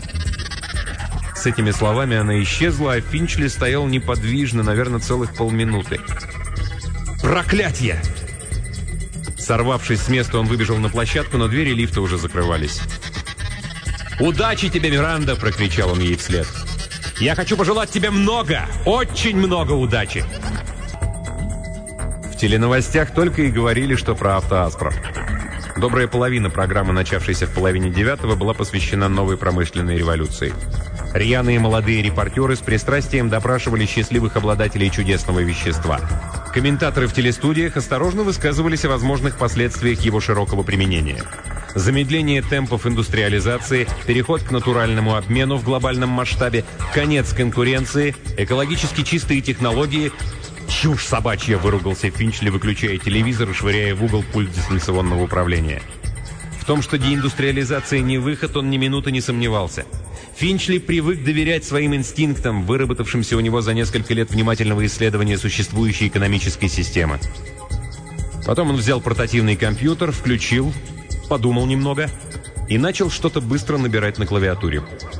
С этими словами она исчезла, а Финчли стоял неподвижно, наверное, целых полминуты. «Проклятье!» Сорвавшись с места, он выбежал на площадку, но двери лифта уже закрывались. «Удачи тебе, Миранда!» — прокричал он ей вслед. «Я хочу пожелать тебе много, очень много удачи!» В теленовостях только и говорили, что про «АвтоАзбро». Добрая половина программы, начавшейся в половине 9-го, была посвящена новой промышленной революции. Рьяные молодые репортеры с пристрастием допрашивали счастливых обладателей чудесного вещества. Комментаторы в телестудиях осторожно высказывались о возможных последствиях его широкого применения. Замедление темпов индустриализации, переход к натуральному обмену в глобальном масштабе, конец конкуренции, экологически чистые технологии. «Чушь собачья!» — выругался Финчли, выключая телевизор и швыряя в угол пульт дистанционного управления. В том, что деиндустриализация не выход, он ни минуты не сомневался. Финчли привык доверять своим инстинктам, выработавшимся у него за несколько лет внимательного исследования существующей экономической системы. Потом он взял портативный компьютер, включил, подумал немного и начал что-то быстро набирать на клавиатуре.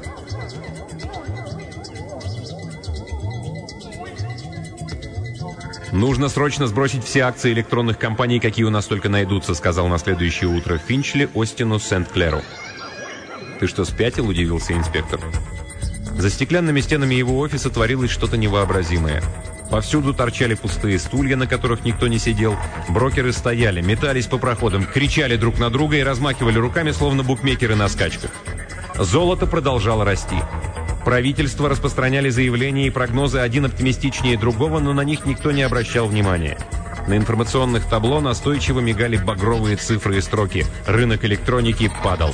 «Нужно срочно сбросить все акции электронных компаний, какие у нас только найдутся», сказал на следующее утро Финчли Остину Сент-Клеру. «Ты что, спятил?» – удивился инспектор. За стеклянными стенами его офиса творилось что-то невообразимое. Повсюду торчали пустые стулья, на которых никто не сидел. Брокеры стояли, метались по проходам, кричали друг на друга и размахивали руками, словно букмекеры на скачках. Золото продолжало расти. Правительства распространяли заявления и прогнозы один оптимистичнее другого, но на них никто не обращал внимания. На информационных табло настойчиво мигали багровые цифры и строки. Рынок электроники падал.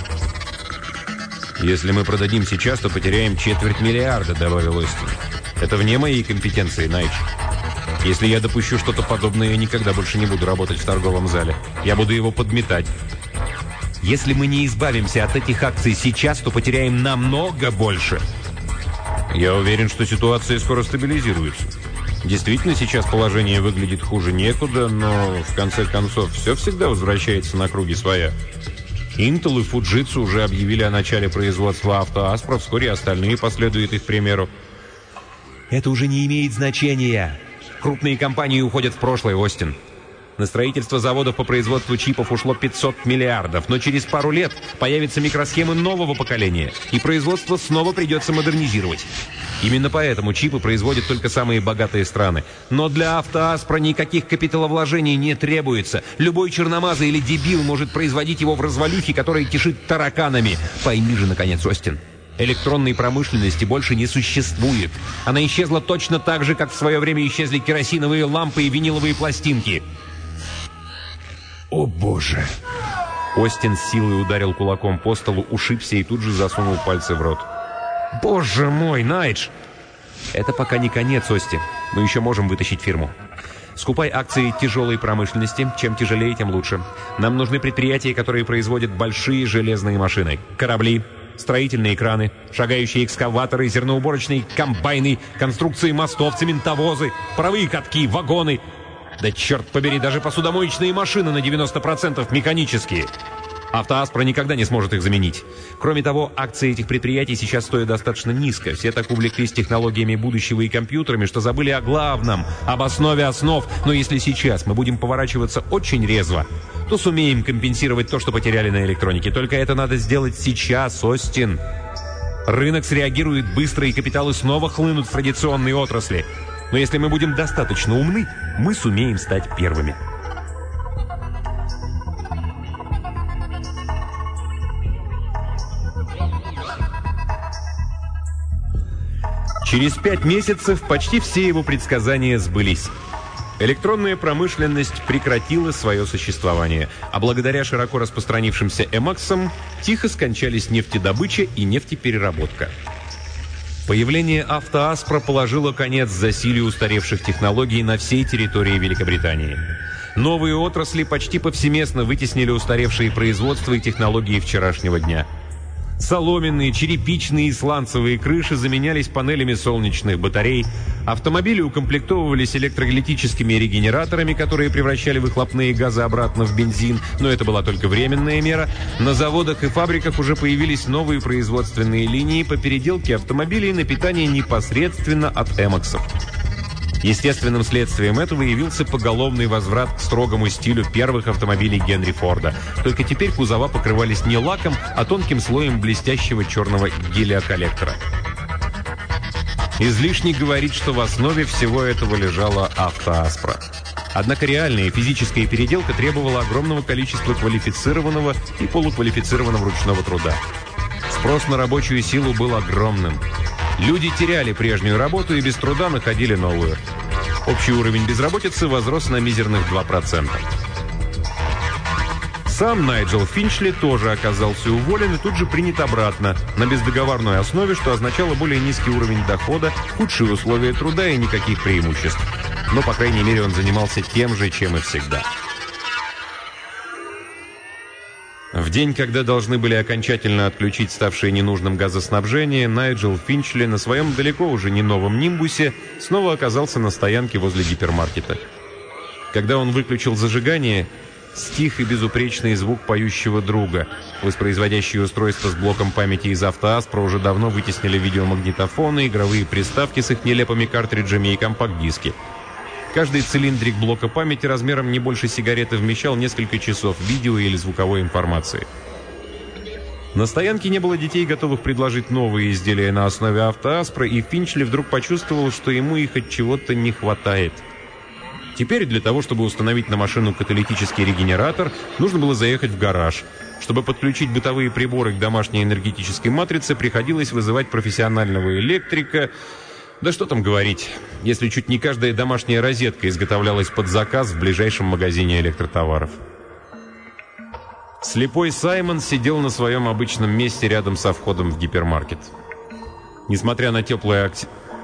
«Если мы продадим сейчас, то потеряем 250 миллиарда», — добавил Остин. «Это вне моей компетенции, Найдж. Если я допущу что-то подобное, я никогда больше не буду работать в торговом зале. Я буду его подметать. Если мы не избавимся от этих акций сейчас, то потеряем намного больше». «Я уверен, что ситуация скоро стабилизируется. Действительно, сейчас положение выглядит хуже некуда, но в конце концов все всегда возвращается на круги своя. Intel и Fujitsu уже объявили о начале производства «АвтоАзбро», вскоре остальные последуют их примеру. «Это уже не имеет значения. Крупные компании уходят в прошлое, Остин. На строительство заводов по производству чипов ушло 500 миллиардов, но через пару лет появятся микросхемы нового поколения, и производство снова придется модернизировать. Именно поэтому чипы производят только самые богатые страны. Но для «АвтоАзбро» никаких капиталовложений не требуется. Любой черномазый или дебил может производить его в развалюхе, которая кишит тараканами. Пойми же, наконец, Остин. Электронной промышленности больше не существует. Она исчезла точно так же, как в свое время исчезли керосиновые лампы и виниловые пластинки. «О, Боже!» Остин с силой ударил кулаком по столу, ушибся и тут же засунул пальцы в рот. «Боже мой, Найдж!» «Это пока не конец, Остин. Мы еще можем вытащить фирму. Скупай акции тяжелой промышленности. Чем тяжелее, тем лучше. Нам нужны предприятия, которые производят большие железные машины. Корабли, строительные краны, шагающие экскаваторы, зерноуборочные комбайны, конструкции мостов, цементовозы, паровые катки, вагоны. Да черт побери, даже посудомоечные машины на 90% механические. «АвтоАзбро» никогда не сможет их заменить. Кроме того, акции этих предприятий сейчас стоят достаточно низко. Все так увлеклись технологиями будущего и компьютерами, что забыли о главном, об основе основ. Но если сейчас мы будем поворачиваться очень резво, то сумеем компенсировать то, что потеряли на электронике. Только это надо сделать сейчас, Остин. Рынок среагирует быстро, и капиталы снова хлынут в традиционные отрасли. Но если мы будем достаточно умны, мы сумеем стать первыми. Через 5 месяцев почти все его предсказания сбылись. Электронная промышленность прекратила свое существование, а благодаря широко распространившимся эмаксам тихо скончались нефтедобыча и нефтепереработка. Появление «Автоаспра» положило конец засилию устаревших технологий на всей территории Великобритании. Новые отрасли почти повсеместно вытеснили устаревшие производства и технологии вчерашнего дня. Соломенные, черепичные и сланцевые крыши заменялись панелями солнечных батарей, автомобили укомплектовывались электролитическими регенераторами, которые превращали выхлопные газы обратно в бензин, но это была только временная мера. На заводах и фабриках уже появились новые производственные линии по переделке автомобилей на питание непосредственно от эмаксов. Естественным следствием этого явился поголовный возврат к строгому стилю первых автомобилей Генри Форда. Только теперь кузова покрывались не лаком, а тонким слоем блестящего черного гелиоколлектора. Излишне говорить, что в основе всего этого лежала «Автоаспра». Однако реальная физическая переделка требовала огромного количества квалифицированного и полуквалифицированного ручного труда. Спрос на рабочую силу был огромным. Люди теряли прежнюю работу и без труда находили новую. Общий уровень безработицы возрос на мизерных 2%. Сам Найджел Финчли тоже оказался уволен и тут же принят обратно, на бездоговорной основе, что означало более низкий уровень дохода, худшие условия труда и никаких преимуществ. Но, по крайней мере, он занимался тем же, чем и всегда. В день, когда должны были окончательно отключить ставшее ненужным газоснабжение, Найджел Финчли на своем далеко уже не новом «Нимбусе» снова оказался на стоянке возле гипермаркета. Когда он выключил зажигание, стих и безупречный звук поющего друга. Воспроизводящие устройства с блоком памяти из «Автоаспра» уже давно вытеснили видеомагнитофоны, игровые приставки с их нелепыми картриджами и компакт-диски. Каждый цилиндрик блока памяти размером не больше сигареты вмещал несколько часов видео или звуковой информации. На стоянке не было детей, готовых предложить новые изделия на основе «Автоаспра», и Финчли вдруг почувствовал, что ему их от чего-то не хватает. Теперь для того, чтобы установить на машину каталитический регенератор, нужно было заехать в гараж. Чтобы подключить бытовые приборы к домашней энергетической матрице, приходилось вызывать профессионального электрика. Да что там говорить, если чуть не каждая домашняя розетка изготовлялась под заказ в ближайшем магазине электротоваров. Слепой Саймон сидел на своем обычном месте рядом со входом в гипермаркет. Несмотря на теплое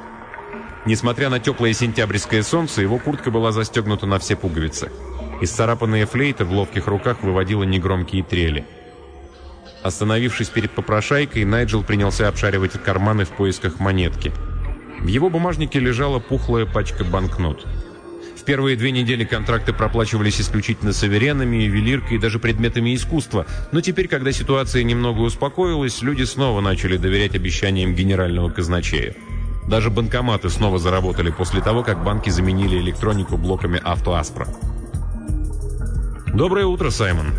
сентябрьское солнце, его куртка была застегнута на все пуговицы. Исцарапанная флейта в ловких руках выводила негромкие трели. Остановившись перед попрошайкой, Найджел принялся обшаривать карманы в поисках монетки. В его бумажнике лежала пухлая пачка банкнот. В первые 2 недели контракты проплачивались исключительно суверенами, ювелиркой и даже предметами искусства. Но теперь, когда ситуация немного успокоилась, люди снова начали доверять обещаниям генерального казначея. Даже банкоматы снова заработали после того, как банки заменили электронику блоками «Автоаспра». «Доброе утро, Саймон».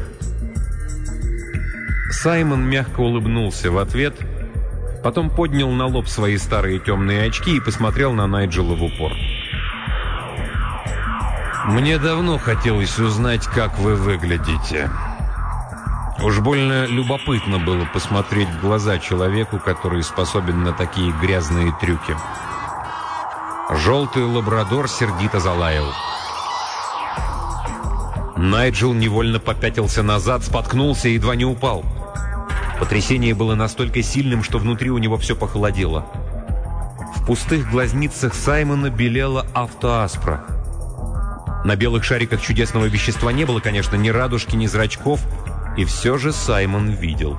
Саймон мягко улыбнулся в ответ, потом поднял на лоб свои старые темные очки и посмотрел на Найджела в упор. «Мне давно хотелось узнать, как вы выглядите. Уж больно любопытно было посмотреть в глаза человеку, который способен на такие грязные трюки». Желтый лабрадор сердито залаял. Найджел невольно попятился назад, споткнулся и едва не упал. Потрясение было настолько сильным, что внутри у него все похолодело. В пустых глазницах Саймона белела «Автоаспра». На белых шариках чудесного вещества не было, конечно, ни радужки, ни зрачков, и все же Саймон видел.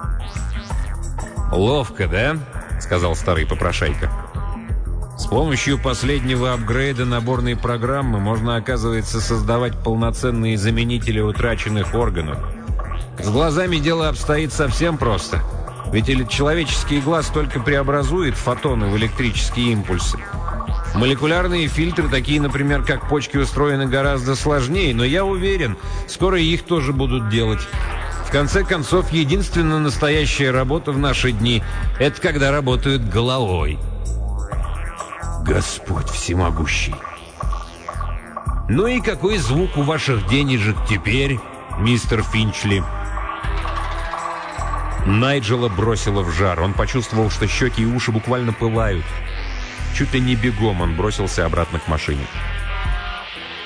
«Ловко, да?» — сказал старый попрошайка. «С помощью последнего апгрейда наборной программы можно, оказывается, создавать полноценные заменители утраченных органов. С глазами дело обстоит совсем просто. Ведь человеческий глаз только преобразует фотоны в электрические импульсы. Молекулярные фильтры, такие, например, как почки, устроены гораздо сложнее, но я уверен, скоро их тоже будут делать. В конце концов, единственная настоящая работа в наши дни – это когда работают головой». Господь всемогущий! «Ну и какой звук у ваших денежек теперь, мистер Финчли?» Найджела бросило в жар. Он почувствовал, что щеки и уши буквально пылают. Чуть ли не бегом он бросился обратно к машине.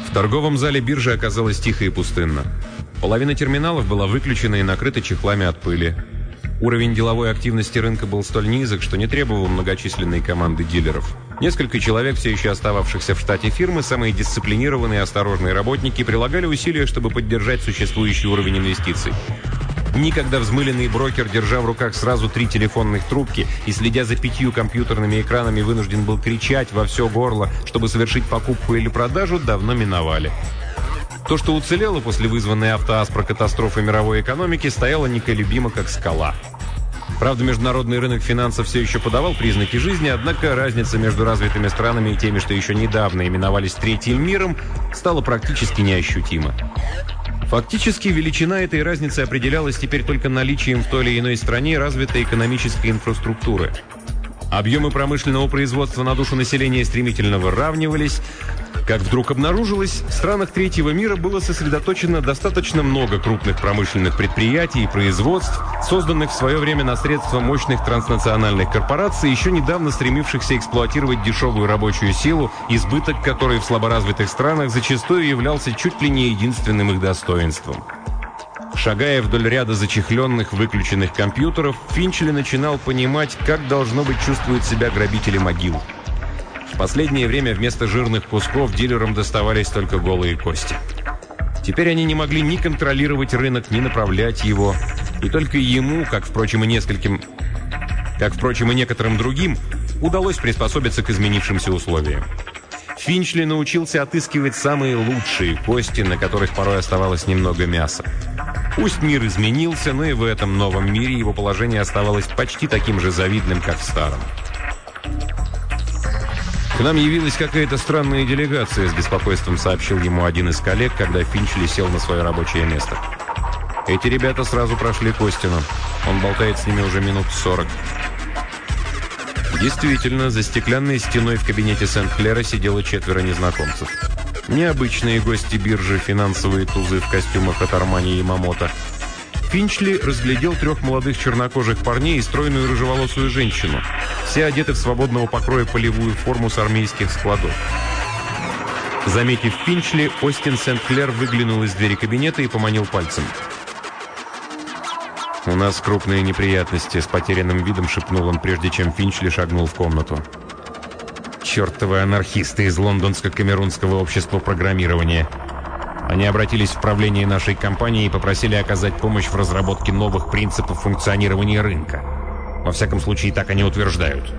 В торговом зале биржи оказалось тихо и пустынно. Половина терминалов была выключена и накрыта чехлами от пыли. Уровень деловой активности рынка был столь низок, что не требовал многочисленной команды дилеров. Несколько человек, все еще остававшихся в штате фирмы, самые дисциплинированные и осторожные работники, прилагали усилия, чтобы поддержать существующий уровень инвестиций. Никогда взмыленный брокер, держа в руках сразу 3 телефонных трубки и следя за 5 компьютерными экранами, вынужден был кричать во все горло, чтобы совершить покупку или продажу, давно миновали. То, что уцелело после вызванной автоаспро-катастрофы мировой экономики, стояло неколебимо, как скала. Правда, международный рынок финансов все еще подавал признаки жизни, однако разница между развитыми странами и теми, что еще недавно именовались третьим миром, стала практически неощутима. Фактически, величина этой разницы определялась теперь только наличием в той или иной стране развитой экономической инфраструктуры. Объемы промышленного производства на душу населения стремительно выравнивались. Как вдруг обнаружилось, в странах третьего мира было сосредоточено достаточно много крупных промышленных предприятий и производств, созданных в свое время на средства мощных транснациональных корпораций, еще недавно стремившихся эксплуатировать дешевую рабочую силу, избыток которой в слаборазвитых странах зачастую являлся чуть ли не единственным их достоинством. Шагая вдоль ряда зачехленных, выключенных компьютеров, Финчли начинал понимать, как должно быть чувствуют себя грабители могил. В последнее время вместо жирных кусков дилерам доставались только голые кости. Теперь они не могли ни контролировать рынок, ни направлять его. И только ему, как, впрочем, и некоторым другим, удалось приспособиться к изменившимся условиям. Финчли научился отыскивать самые лучшие кости, на которых порой оставалось немного мяса. Пусть мир изменился, но и в этом новом мире его положение оставалось почти таким же завидным, как в старом. «К нам явилась какая-то странная делегация», — с беспокойством сообщил ему один из коллег, когда Финчли сел на свое рабочее место. «Эти ребята сразу прошли к Остину. Он болтает с ними уже минут 40». Действительно, за стеклянной стеной в кабинете Сент-Клера сидело 4 незнакомцев. Необычные гости биржи, финансовые тузы в костюмах от Армани и Ямамото. Финчли разглядел 3 молодых чернокожих парней и стройную рыжеволосую женщину. Все одеты в свободного покроя полевую форму с армейских складов. Заметив Финчли, Остин Сент-Клер выглянул из двери кабинета и поманил пальцем. «У нас крупные неприятности», — с потерянным видом шепнул он, прежде чем Финчли шагнул в комнату. «Чертовы анархисты из Лондонско-Камерунского общества программирования. Они обратились в правление нашей компании и попросили оказать помощь в разработке новых принципов функционирования рынка. Во всяком случае, так они утверждают».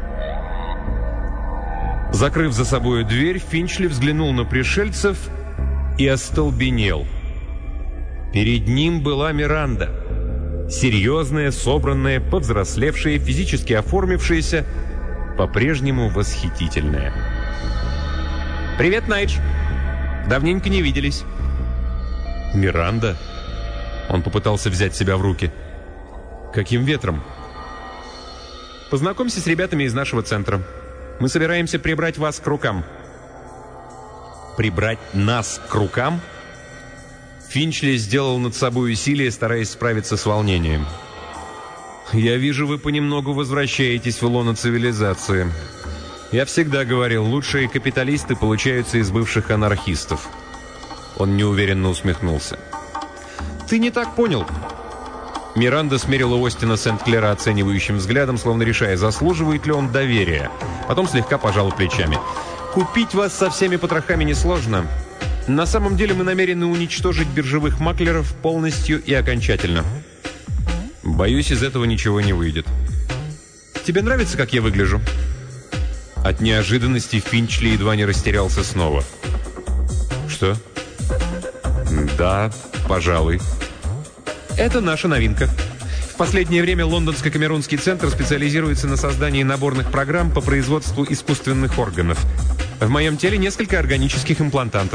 Закрыв за собой дверь, Финчли взглянул на пришельцев и остолбенел. Перед ним была Миранда. Серьезная, собранная, повзрослевшая, физически оформившаяся, по-прежнему восхитительная. «Привет, Найдж! Давненько не виделись». «Миранда?» Он попытался взять себя в руки. «Каким ветром?» «Познакомься с ребятами из нашего центра. Мы собираемся прибрать вас к рукам». «Прибрать нас к рукам?» Финчли сделал над собой усилие, стараясь справиться с волнением. «Я вижу, вы понемногу возвращаетесь в лоно цивилизации. Я всегда говорил, лучшие капиталисты получаются из бывших анархистов». Он неуверенно усмехнулся. «Ты не так понял». Миранда смерила Остина Сент-Клера оценивающим взглядом, словно решая, заслуживает ли он доверия. Потом слегка пожала плечами. «Купить вас со всеми потрохами несложно. На самом деле мы намерены уничтожить биржевых маклеров полностью и окончательно». «Боюсь, из этого ничего не выйдет». «Тебе нравится, как я выгляжу?» От неожиданности Финчли едва не растерялся снова. «Что?» «Да, пожалуй». «Это наша новинка. В последнее время Лондонско-Камерунский центр специализируется на создании наборных программ по производству искусственных органов. В моем теле несколько органических имплантантов».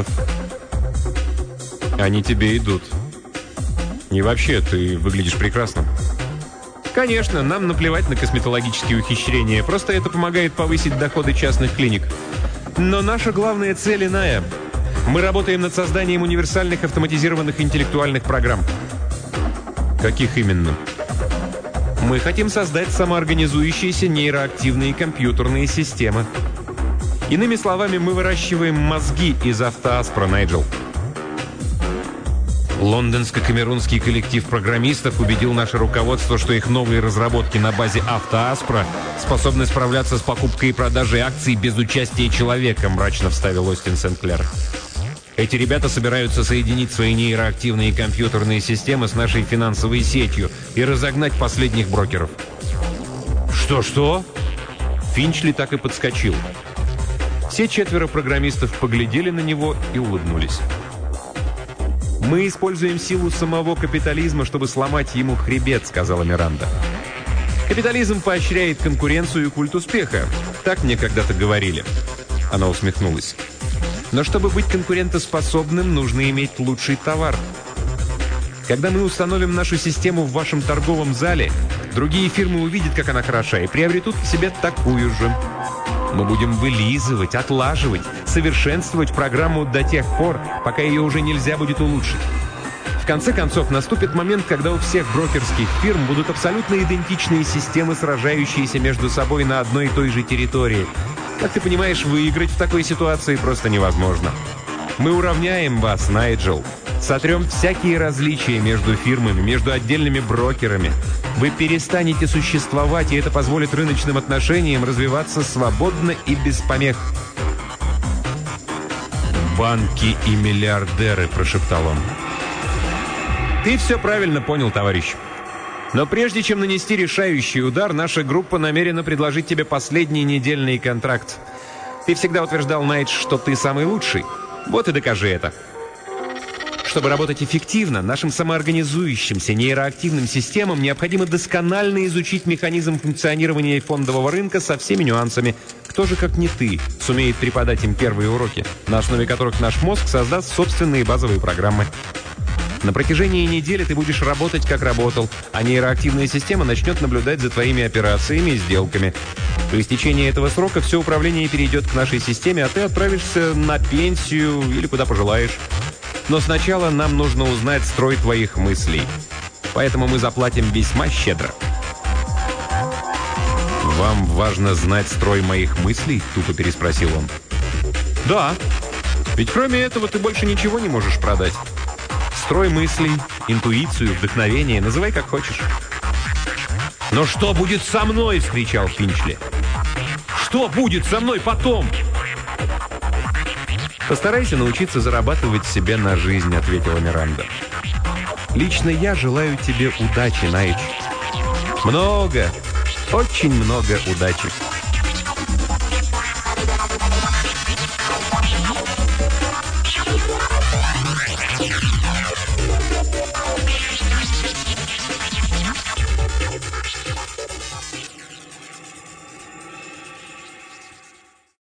«Они тебе идут. И вообще, ты выглядишь прекрасно». «Конечно, нам наплевать на косметологические ухищрения. Просто это помогает повысить доходы частных клиник. Но наша главная цель иная. Мы работаем над созданием универсальных автоматизированных интеллектуальных программ». «Каких именно?» «Мы хотим создать самоорганизующиеся нейроактивные компьютерные системы». Иными словами, мы выращиваем мозги из автоаспра, Найджел. Лондонско-камерунский коллектив программистов убедил наше руководство, что их новые разработки на базе автоаспра способны справляться с покупкой и продажей акций без участия человека, мрачно вставил Остин Сент-Клер. Эти ребята собираются соединить свои нейроактивные компьютерные системы с нашей финансовой сетью и разогнать последних брокеров. Что? Финчли так и подскочил. Все 4 программистов поглядели на него и улыбнулись. «Мы используем силу самого капитализма, чтобы сломать ему хребет», — сказала Миранда. «Капитализм поощряет конкуренцию и культ успеха. Так мне когда-то говорили». Она усмехнулась. «Но чтобы быть конкурентоспособным, нужно иметь лучший товар. Когда мы установим нашу систему в вашем торговом зале, другие фирмы увидят, как она хороша, и приобретут к себе такую же. Мы будем вылизывать, отлаживать, совершенствовать программу до тех пор, пока ее уже нельзя будет улучшить. В конце концов, наступит момент, когда у всех брокерских фирм будут абсолютно идентичные системы, сражающиеся между собой на одной и той же территории. Как ты понимаешь, выиграть в такой ситуации просто невозможно. Мы уравняем вас, Найджел. Сотрем всякие различия между фирмами, между отдельными брокерами. Вы перестанете существовать, и это позволит рыночным отношениям развиваться свободно и без помех. «Банки и миллиардеры», — прошептал он. «Ты все правильно понял, товарищ. Но прежде чем нанести решающий удар, наша группа намерена предложить тебе последний недельный контракт. Ты всегда утверждал, Найдж, что ты самый лучший. Вот и докажи это». Чтобы работать эффективно, нашим самоорганизующимся нейроактивным системам необходимо досконально изучить механизм функционирования фондового рынка со всеми нюансами. Кто же, как не ты, сумеет преподать им первые уроки, на основе которых наш мозг создаст собственные базовые программы. На протяжении недели ты будешь работать, как работал, а нейроактивная система начнет наблюдать за твоими операциями и сделками. По истечении этого срока все управление перейдет к нашей системе, а ты отправишься на пенсию или куда пожелаешь. Но сначала нам нужно узнать строй твоих мыслей. Поэтому мы заплатим весьма щедро. «Вам важно знать строй моих мыслей?» — тупо переспросил он. «Да. Ведь кроме этого ты больше ничего не можешь продать. Строй мыслей, интуицию, вдохновение, называй как хочешь». «Но что будет со мной?» — вскричал Финчли. «Что будет со мной потом?» «Постарайся научиться зарабатывать себе на жизнь», — ответила Миранда. «Лично я желаю тебе удачи, Найдж. Много, очень много удачи».